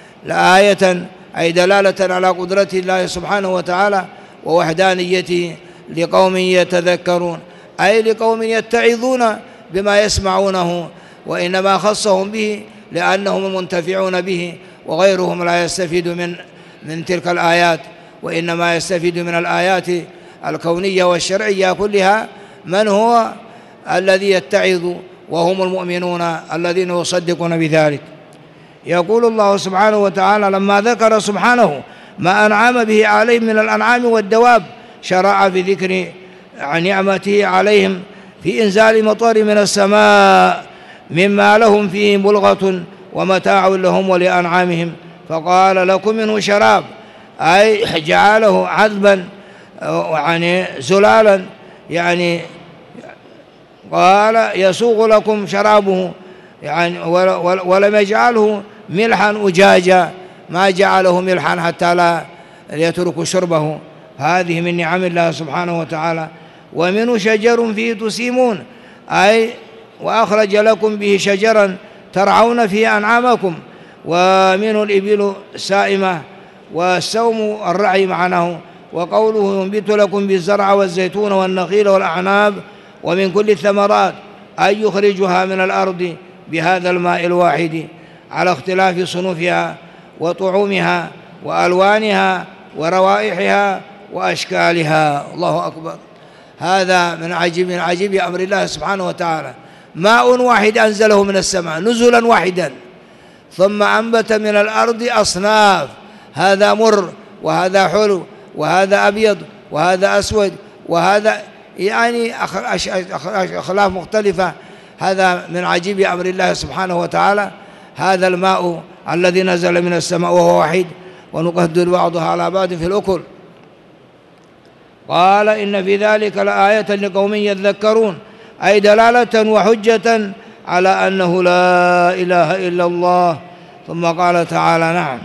لآية أي دلالة على قدرة الله سبحانه وتعالى ووحدانيته لقوم يتذكرون، أي لقوم يتعظون بما يسمعونه، وإنما خصهم به لأنهم منتفعون به وغيرهم لا يستفيد من من تلك الآيات، وإنما يستفيد من الآيات الكونية والشرعية كلها من هو الذي يتعظ وهم المؤمنون الذين يصدقون بذلك. يقول الله سبحانه وتعالى لما ذكر سبحانه ما أنعم به عليهم من الأنعام والدواب شرع في ذكر نعمته عليهم في إنزال مطر من السماء مما لهم فيه بلغة ومتاع لهم ولأنعامهم، فقال لكم منه شراب أي جعله عذبا يعني زلالا، يعني قال يسوغ لكم شرابه يعني ولم يجعله ملحا أجاجا، ما جعله ملحا حتى لا يتركوا شربه. هذه من نعم الله سبحانه وتعالى. ومنه شجر فيه تسيمون أي وأخرج لكم به شجرا ترعون فيه أنعامكم، ومنه الإبل سائمة والسوم الرعي معناه. وقوله ينبت لكم بالزرع والزيتون والنخيل والأعناب ومن كل الثمرات أي يخرجها من الأرض بهذا الماء الواحد على اختلاف صنوفها وطعومها وألوانها وروائحها وأشكالها. الله أكبر. هذا من عجيب من عجيب أمر الله سبحانه وتعالى، ماء واحد أنزله من السماء نزلا واحدا، ثم أنبت من الأرض أصناف، هذا مر وهذا حلو وهذا أبيض وهذا أسود وهذا يعني أخلاف مختلفة. هذا من عجيب أمر الله سبحانه وتعالى. هذا الماء الذي نزل من السماء وهو واحد ونقدر بعضها على بعض في الأكل. قال إن في ذلك لآية لقوم يذكرون أي دلالة وحجة على أنه لا إله إلا الله. ثم قال تعالى نعم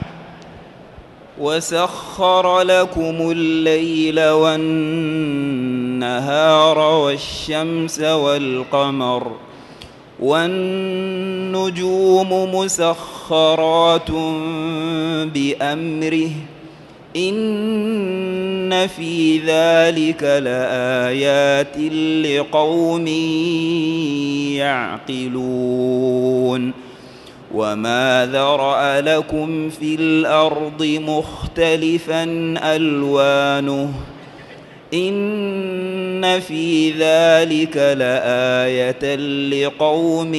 وسخر لكم الليل والنهار والشمس والقمر والنجوم مسخرات بأمره إن في ذلك لآيات لقوم يعقلون وما ذرأ لكم في الأرض مختلفا ألوانه إن في ذلك لآية لقوم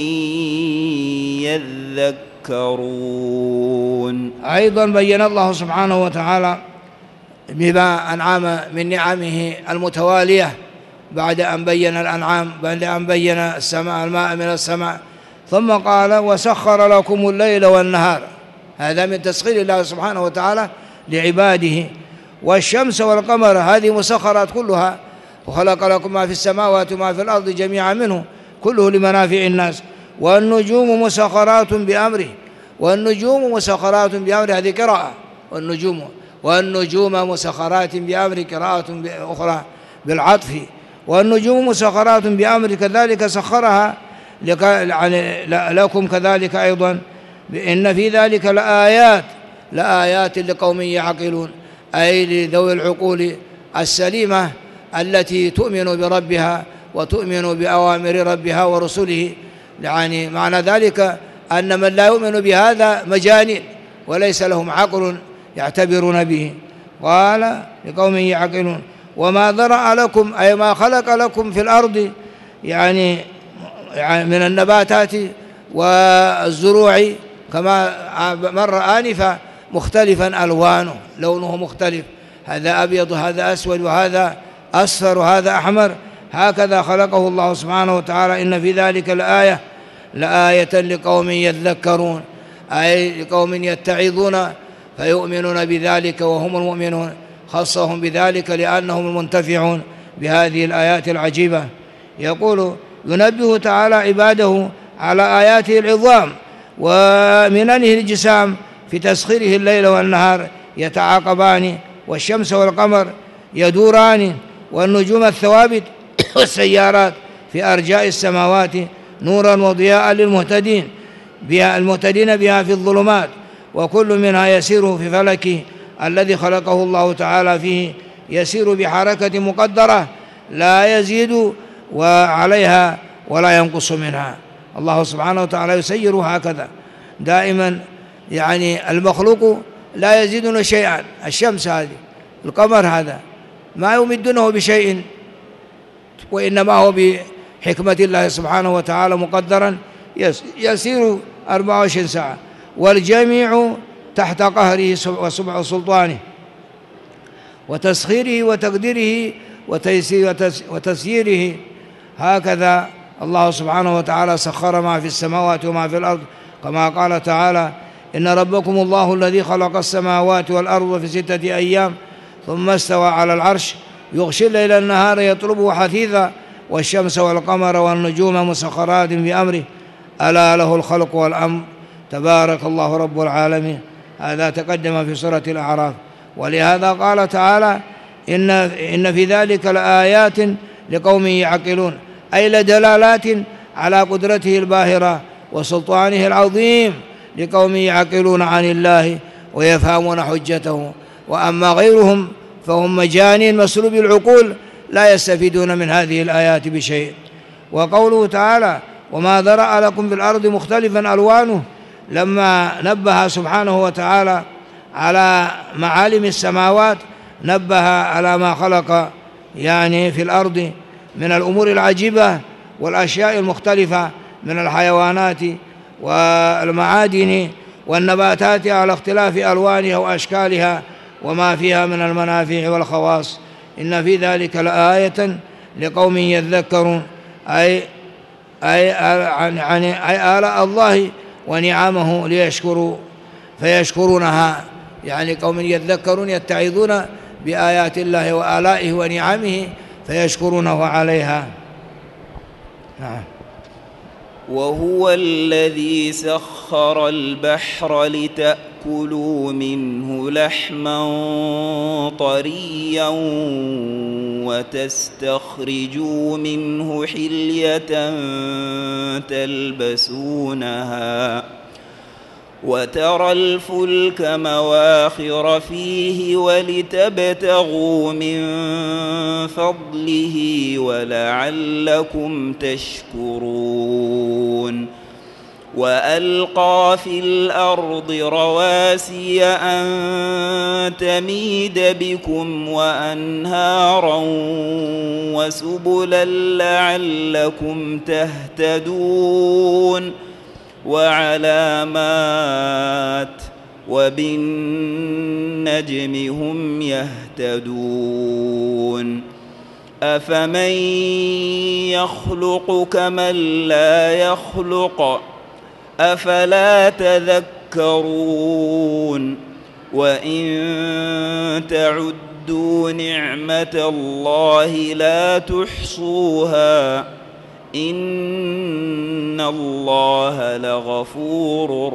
يذكرون. أيضا بين الله سبحانه وتعالى بما أنعم من نعمه المتوالية بعد أن بين الأنعام، بعد أن بين السماء الماء من السماء، ثم قال وسخر لكم الليل والنهار. هذا من تسخير الله سبحانه وتعالى لعباده. والشمس والقمر هذه مسخرات كلها، وخلق لكم ما في السماوات وما في الأرض جميعا منه كله لمنافع الناس. والنجوم مسخرات بأمره، والنجوم مسخرات بأمره، هذه قراءة. والنجوم والنجوم مسخرات بأمره، قراءة أخرى بالعطف. والنجوم مسخرات بأمره كذلك سخرها لكم كذلك أيضا. إن في ذلك لآيات لآيات لقوم يعقلون، أي لذوي العقول السليمة التي تؤمن بربها وتؤمن بأوامر ربها ورسله. يعني معنى ذلك أن من لا يؤمن بهذا مجانين وليس لهم عقل يعتبرون به. قال لقوم يعقلون وما ذرأ لكم، أي ما خلق لكم في الأرض يعني من النباتات والزروع كما مر آنفا مختلفا ألوانه، لونه مختلف، هذا أبيض وهذا أسود وهذا أصفر وهذا أحمر، هكذا خلقه الله سبحانه وتعالى. إن في ذلك لآية لآية لقوم يذكرون، أي لقوم يتعظون فيؤمنون بذلك وهم المؤمنون، خصهم بذلك لأنهم المنتفعون بهذه الآيات العجيبة. يقول ينبه تعالى عباده على آياته العظام ومننه الجسام في تسخيره الليل والنهار يتعاقبان، والشمس والقمر يدوران، والنجوم الثوابت والسيارات في أرجاء السماوات نورا وضياء للمهتدين بها المهتدين بها في الظلمات، وكل منها يسير في فلكه الذي خلقه الله تعالى فيه، يسير بحركة مقدرة لا يزيد وعليها ولا ينقص منها. الله سبحانه وتعالى يسير هكذا دائما، يعني المخلوق لا يزيدون شيئا. الشمس هذه، القمر هذا، ما يمدونه بشيء، وإنما هو بحكمة الله سبحانه وتعالى مقدرا يسير أربع وعشرين ساعة، والجميع تحت قهره وسبع سلطانه وتسخيره وتقديره وتسييره. هكذا الله سبحانه وتعالى سخر ما في السماوات وما في الأرض، كما قال تعالى إن ربكم الله الذي خلق السماوات والأرض في ستة أيام ثم استوى على العرش يغشي الليل النهار يطلبه حثيثا والشمس والقمر والنجوم مسخرات بأمره ألا له الخلق والأمر تبارك الله رب العالمين. هذا تقدم في سورة الأعراف. ولهذا قال تعالى إن, إن في ذلك لآيات لقوم يعقلون، أي لدلالات على قدرته الباهرة وسلطانه العظيم لقوم يعقلون عن الله ويفهمون حجته. وأما غيرهم فهم مجانين مسلوب العقول لا يستفيدون من هذه الآيات بشيء. وقوله تعالى وما ذرأ لكم في الأرض مختلفا ألوانه، لما نبه سبحانه وتعالى على معالم السماوات نبه على ما خلق يعني في الأرض من الأمور العجيبة والأشياء المختلفة من الحيوانات والمعادن والنباتات على اختلاف ألوانها وأشكالها وما فيها من المنافع والخواص. إن في ذلك لآية لقوم يذكرون، أي أي عن أي آلاء الله ونعمه ليشكروا فيشكرونها، يعني قوم يذكرون يتعظون بآيات الله وآلائه ونعمه فيشكرونه عليها. نعم. وهو الذي سخر البحر لتأكلوا منه لحما طريا وتستخرجوا منه حلية تلبسونها وترى الفلك مواخر فيه ولتبتغوا من فضله ولعلكم تشكرون وألقى في الأرض رواسي أن تميد بكم وأنهارا وسبلا لعلكم تهتدون وعلامات وبالنجم هم يهتدون أفمن يخلق كمن لا يخلق أفلا تذكرون وإن تعدوا نعمة الله لا تحصوها إن الله لغفور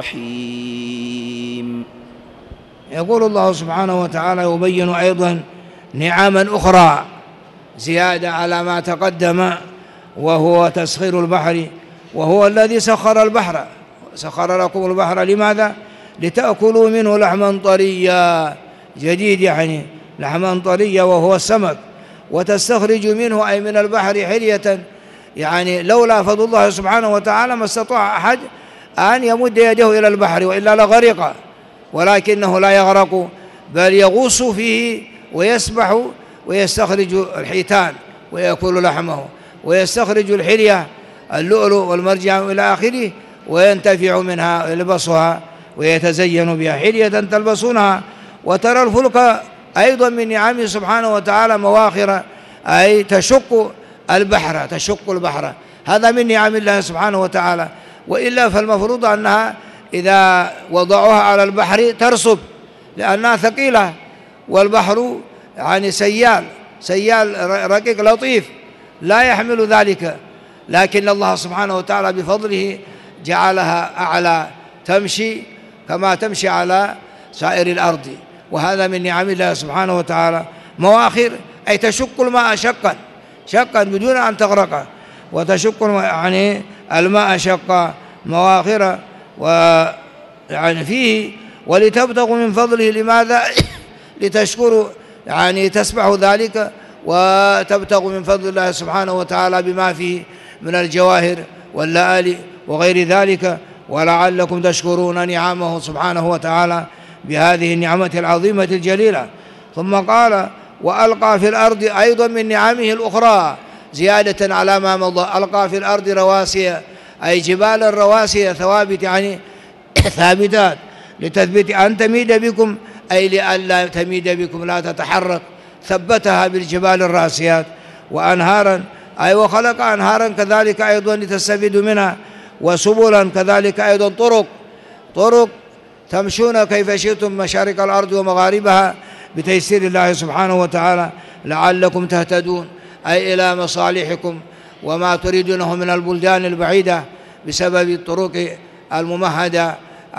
رحيم. يقول الله سبحانه وتعالى يبين أيضا نعما أخرى زيادة على ما تقدم، وهو تسخير البحر، وهو الذي سخر البحر سخر لكم البحر لماذا؟ لتأكلوا منه لحما طريا جديد، يعني لحما طريا وهو السمك، وتستخرج منه أي من البحر حلية، يعني لولا فضل الله سبحانه وتعالى ما استطاع أحد أن يمد يده إلى البحر وإلا لغرق، ولكنه لا يغرق بل يغوص فيه ويسبح ويستخرج الحيتان ويأكل لحمه، ويستخرج الحلية اللؤلؤ والمرجان إلى آخره وينتفع منها ويلبسها ويتزين بها حلية تلبسونها. وترى الفلك أيضا من نعمه سبحانه وتعالى مواخر أي تشق البحر تشق البحر هذا من نعم الله سبحانه وتعالى، وإلا فالمفروض أنها إذا وضعوها على البحر ترسب لأنها ثقيلة، والبحر يعني سيال سيال رقيق لطيف لا يحمل ذلك، لكن الله سبحانه وتعالى بفضله جعلها أعلى تمشي كما تمشي على سائر الأرض، وهذا من نعم الله سبحانه وتعالى. مواخر أي تشق الماء شقا شقا بدون أن تغرق، وتشق يعني الماء شقا مواخر ويعني فيه ولتبتغوا من فضله. لماذا؟ لتشكروا يعني تسبحوا ذلك وتبتغوا من فضل الله سبحانه وتعالى بما فيه من الجواهر واللآلئ وغير ذلك، ولعلكم تشكرون نعمه سبحانه وتعالى بهذه النعمة العظيمة الجليلة. ثم قال وألقى في الأرض أيضا من نعمه الأخرى زيادة على ما مضى، ألقى في الأرض رواسي أي جبال الرواسي ثوابت يعني ثابتات لتثبت أن تميد بكم أي لئلا تميد بكم لا تتحرك، ثبتها بالجبال الراسيات. وأنهارا أي وخلق أنهارا كذلك أيضا لتستفيدوا منها، وسبلا كذلك أيضا طرق طرق تمشون كيف شئتم مشارق الأرض ومغاربها بتيسير الله سبحانه وتعالى لعلكم تهتدون أي إلى مصالحكم وما تريدونه من البلدان البعيدة بسبب الطرق الممهدة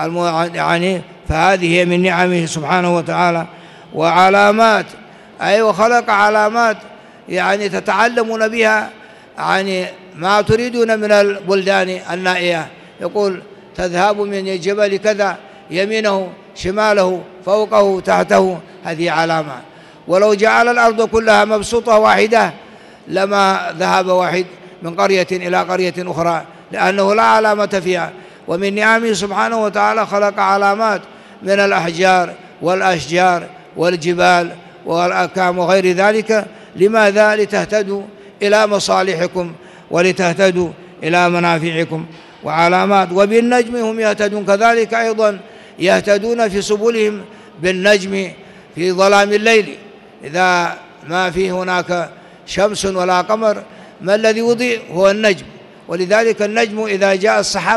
يعني، فهذه من نعمه سبحانه وتعالى. وعلامات أي وخلق علامات يعني تتعلمون بها يعني ما تريدون من البلدان النائية، يقول تذهب من الجبل كذا يمينه شماله فوقه تحته، هذه علامة. ولو جعل الأرض كلها مبسوطة واحدة لما ذهب واحد من قرية إلى قرية أخرى لأنه لا علامة فيها. ومن نعمه سبحانه وتعالى خلق علامات من الأحجار والأشجار والجبال والأكام وغير ذلك. لماذا؟ لتهتدوا إلى مصالحكم ولتهتدوا إلى منافعكم. وعلامات وبالنجم هم يهتدون كذلك أيضا يهتدون في سبلهم بالنجم في ظلام الليل، إذا ما في هناك شمس ولا قمر ما الذي يضيء؟ هو النجم. ولذلك النجم إذا جاء السحاب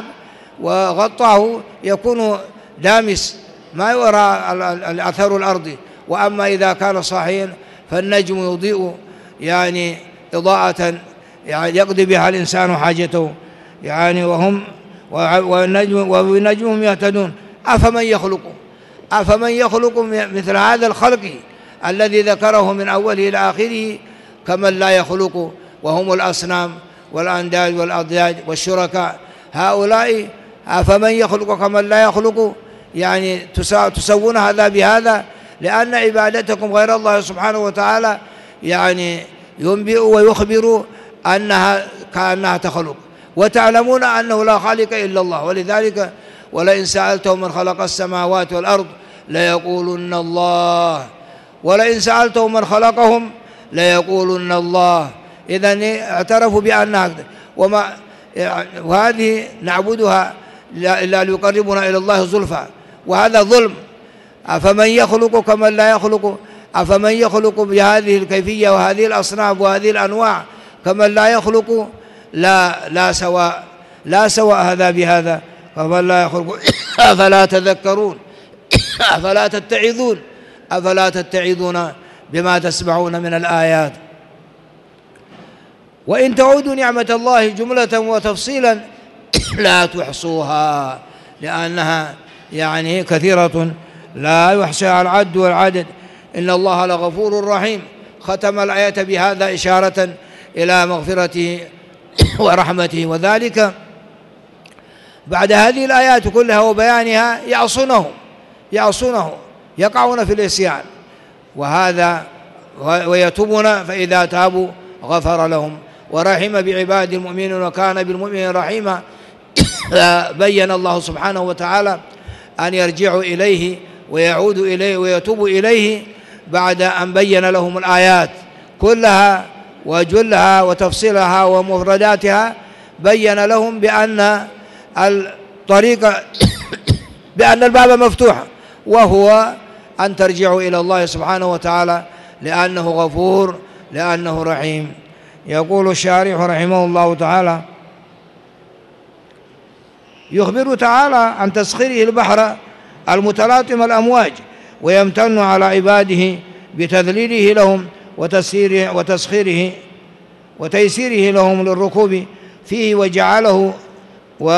وغطاه يكون دامس ما يرى الأثر الأرضي، وأما إذا كان صاحيا فالنجم يضيء يعني إضاءة يعني يقضي بها الإنسان حاجته يعني. وهم والنجم وبنجمهم يهتدون. أفمن يخلق أفمن يخلق مثل هذا الخلق الذي ذكره من أوله إلى آخره كمن لا يخلق، وهم الأصنام والأنداد والأضداد والشركاء. هؤلاء أفمن يخلق كمن لا يخلق، يعني تسوون هذا بهذا، لأن عبادتكم غير الله سبحانه وتعالى يعني ينبئ ويخبر أنها كأنها تخلق، وتعلمون أنه لا خالق إلا الله. ولذلك ولئن سألتهم من خلق السماوات والأرض ليقولن الله، ولئن سألتهم من خلقهم ليقولن الله. إذن اعترفوا بأنها، وما وهذه نعبدها إلا ليقربنا إلى الله زلفى، وهذا ظلم. أفمن يخلق كمن لا يخلق، أفمن يخلق بهذه الكيفية وهذه الأصناف وهذه الأنواع كمن لا يخلق، لا لا سواء، لا سواء هذا بهذا. فمن لا يخلق أفلا تذكرون، أفلا تتعظون، أفلا تتعظون بما تسمعون من الآيات. وإن تعودوا نعمة الله جملة وتفصيلا لا تحصوها، لأنها يعني كثيرة لا يحصى العد والعدد. إن الله لغفور رحيم. ختم الآية بهذا إشارة إلى مغفرته ورحمته، وذلك بعد هذه الآيات كلها وبيانها يعصونه يعصونه يقعون في العصيان، وهذا ويتوبون فإذا تابوا غفر لهم ورحم بعباد المؤمنين وكان بالمؤمنين رحيما. بين الله سبحانه وتعالى أن يرجعوا إليه ويعودوا إليه ويتوبوا إليه بعد أن بين لهم الآيات كلها وجلها وتفصيلها ومفرداتها. بين لهم بأن الطريق بأن الباب مفتوح، وهو أن ترجعوا إلى الله سبحانه وتعالى، لأنه غفور لأنه رحيم. يقول الشارح رحمه الله تعالى: يخبر تعالى عن تسخيره البحر المتلاطم الأمواج، ويمتن على عباده بتذليله لهم وتسخيره وتسخيره وتيسيره لهم للركوب فيه، وجعله و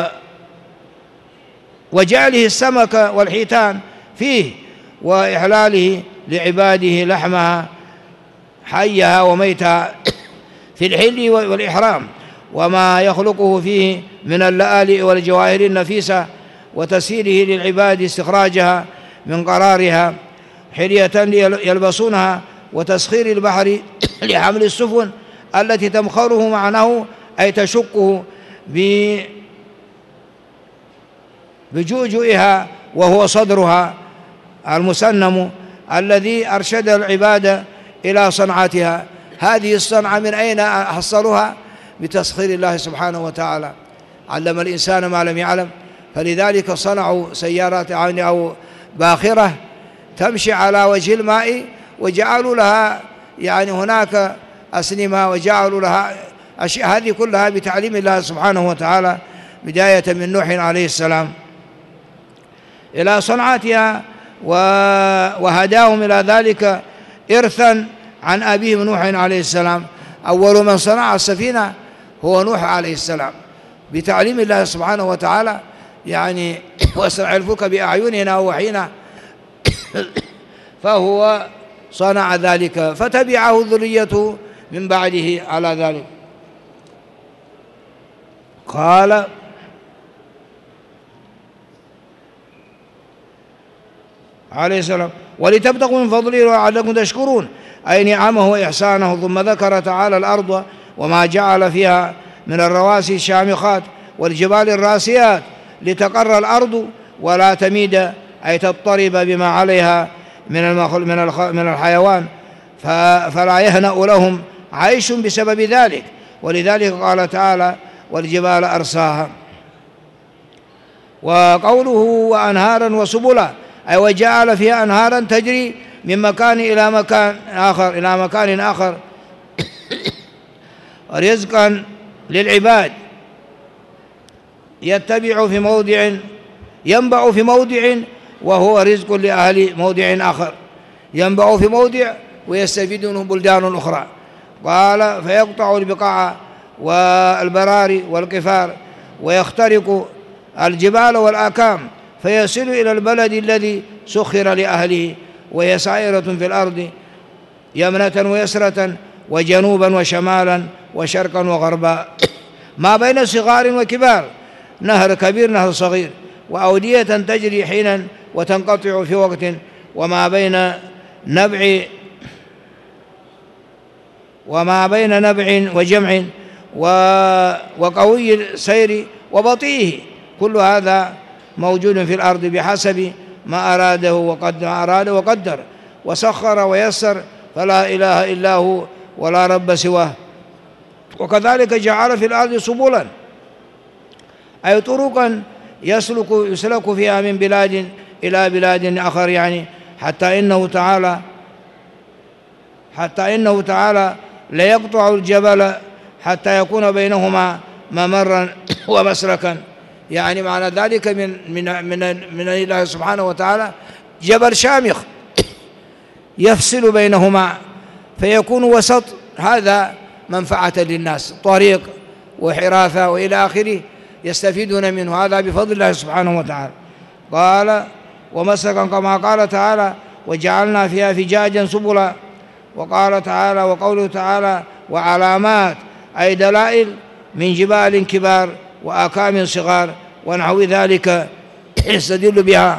وجعله السمك والحيتان فيه، وإحلاله لعباده لحمها حيها وميتها في الحل والإحرام، وما يخلقه فيه من اللآلئ والجواهر النفيسة، وتسهيله للعباد استخراجها من قرارها حلية يلبسونها، وتسخير البحر لحمل السفن التي تمخره معناه أي تشقه بجؤجؤها، وهو صدرها المسنم الذي أرشد العباد إلى صنعتها. هذه الصنعة من أين حصلها؟ بتسخير الله سبحانه وتعالى. علم الإنسان ما لم يعلم، فلذلك صنعوا سيارات أو باخرة تمشي على وجه الماء، وجعلوا لها يعني هناك أسنمة، وجعلوا لها أشياء. هذه كلها بتعليم الله سبحانه وتعالى، بداية من نوح عليه السلام إلى صنعتها، وهداهم إلى ذلك إرثا عن أبيهم نوح عليه السلام. أول من صنع السفينة هو نوح عليه السلام بتعليم الله سبحانه وتعالى، يعني وصنع الفلك بأعيننا ووحينا، فهو صنع ذلك، فتبعه ذريته من بعده على ذلك. قال: عليه السلام: ولتبتغوا من فضله ولعلكم تشكرون، أي نعمه وإحسانه. ثم ذكر تعالى الأرض وما جعل فيها من الرواسي الشامخات والجبال الراسيات، لتقر الأرض ولا تميد، أي تضطرب بما عليها من من الحيوان، فلا يهنأ لهم عيش بسبب ذلك. ولذلك قال تعالى: والجبال أرساها. وقوله: وأنهارا وسبلا، أي وجعل فيها أنهارا تجري من مكان إلى مكان آخر إلى مكان آخر رزقا للعباد، يتبع في موضع ينبع في موضع وهو رزق لأهل موضع آخر، ينبع في موضع ويستفيد منه بلدان أخرى. قال: فيقطع البقاع والبراري والقفار، ويخترق الجبال والآكام، فيصل إلى البلد الذي سخر لأهله، وهي سائرة في الأرض يمنة ويسرة، وجنوبا وشمالا وشرقا وغربا، ما بين صغار وكبار، نهر كبير نهر صغير، وأودية تجري حينا وتنقطع في وقت، وما بين نبع وما بين نبع وجمع وقوي السير وبطيئه، كل هذا موجود في الأرض بحسب ما أراده وقدر, أراد وقدر وسخر ويسر، فلا إله إلا هو ولا رب سواه. وكذلك جعل في الأرض سبلا، أي طرقا يسلك يسلك فيها من بلاد إلى بلاد آخر، يعني حتى إنه تعالى حتى إنه تعالى ليقطع الجبل حتى يكون بينهما ممرا ومسلكا، يعني معنى ذلك من من من من الله سبحانه وتعالى جبل شامخ يفصل بينهما فيكون وسط، هذا منفعة للناس، طريق وحراثة وإلى آخره يستفيدون منه، هذا بفضل الله سبحانه وتعالى. قال ومسلكا كما قال تعالى وجعلنا فيها فجاجا سبلا، وقال تعالى وقوله تعالى وعلامات، أي دلائل من جبال كبار وأكام صغار ونحو ذلك يستدل بها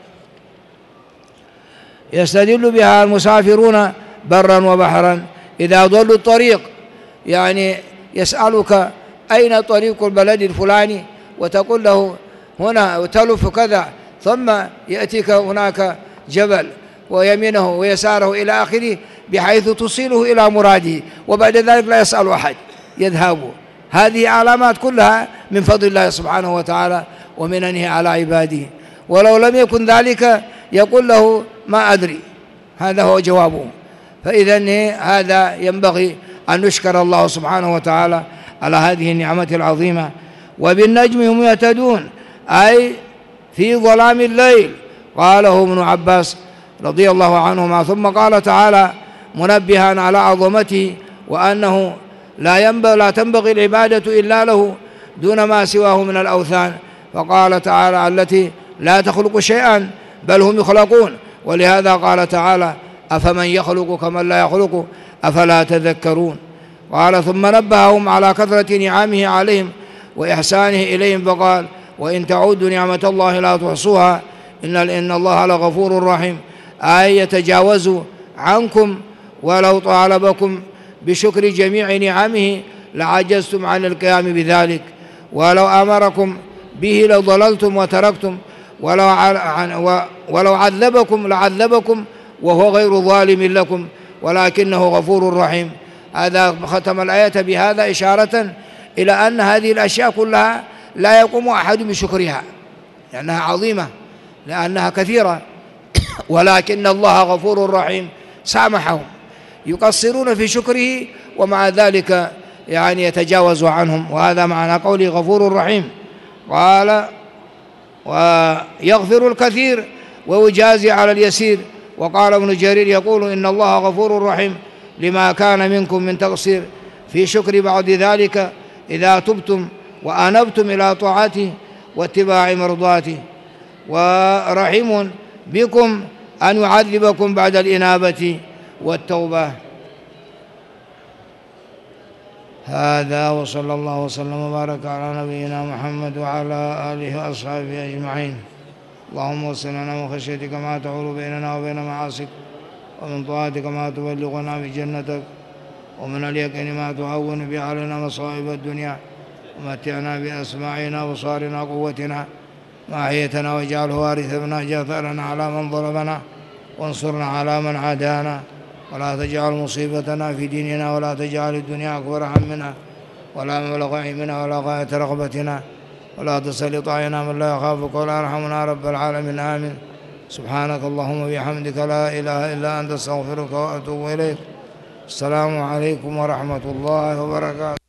يستدل بها المسافرون برا وبحرا إذا ضلوا الطريق، يعني يسألك أين طريق البلد الفلاني وتقول له هنا وتلف كذا، ثم يأتيك هناك جبل ويمينه ويساره إلى آخره بحيث تصيله إلى مراده، وبعد ذلك لا يسأل أحد يذهب. هذه علامات كلها من فضل الله سبحانه وتعالى ومننه على عباده، ولو لم يكن ذلك يقول له ما أدري، هذا هو جوابه. فإذن هذا ينبغي أن نشكر الله سبحانه وتعالى على هذه النعمة العظيمة. وبالنجم هم يهتدون، أي في ظلام الليل، قاله ابن عباس رضي الله عنهما. ثم قال تعالى منبها على عظمته وأنه لا ينبغي لا تنبغي العبادة إلا له دون ما سواه من الأوثان، فقال تعالى التي لا تخلق شيئا بل هم يخلقون، ولهذا قال تعالى أفمن يخلق كمن لا يخلق أفلا تذكرون. قال ثم نبههم على كثرة نعمه عليهم وإحسانه إليهم، فقال وإن تعودوا نعمة الله لا تحصوها إن إن الله لغفور رحيم، أي يتجاوز عنكم ولو طالبكم بشكر جميع نعمه لعجزتم عن القيام بذلك، ولو أمركم به لضللتم وتركتم، ولو ولو عذبكم لعذبكم وهو غير ظالم لكم ولكنه غفور رحيم. هذا ختم الآية بهذا إشارة إلى أن هذه الأشياء كلها لا يقوم أحد بشكرها لأنها عظيمة، لأنها كثيرة، ولكن الله غفور رحيم سامحهم، يقصرون في شكره ومع ذلك يعني يتجاوز عنهم، وهذا معنى قوله غفور رحيم. قال ويغفر الكثير ويجازي على اليسير. وقال ابن جرير يقول إن الله غفور رحيم لما كان منكم من تقصير في شكر بعد ذلك إذا تبتم وأنبتم إلى طاعته واتباع مرضاته، ورحيم بكم أن يعذبكم بعد الإنابة والتوبة. هذا وصلى الله وسلم وبارك على نبينا محمد وعلى آله وأصحابه أجمعين. اللهم وصل لنا من خشيتك ما تحول بيننا وبين معاصيك، ومن طاعتك ما تبلغنا بجنتك، ومن اليقين ما تهون به علينا مصائب الدنيا، ومتعنا بأسماعنا وبصارنا قوتنا ما أحييتنا، واجعله وارث منا، جاثرنا على من ظلمنا وانصرنا على من عادانا، ولا تجعل مصيبتنا في ديننا، ولا تجعل الدنيا أكبر همنا ولا مبلغ علمنا ولا غاية رغبتنا، ولا تسلط علينا من لا يخافك ولا يرحمنا رب العالمين. آمين. سبحانك اللهم وبحمدك لا إله إلا أنت، استغفرك وأتوب إليك. السلام عليكم ورحمة الله وبركاته.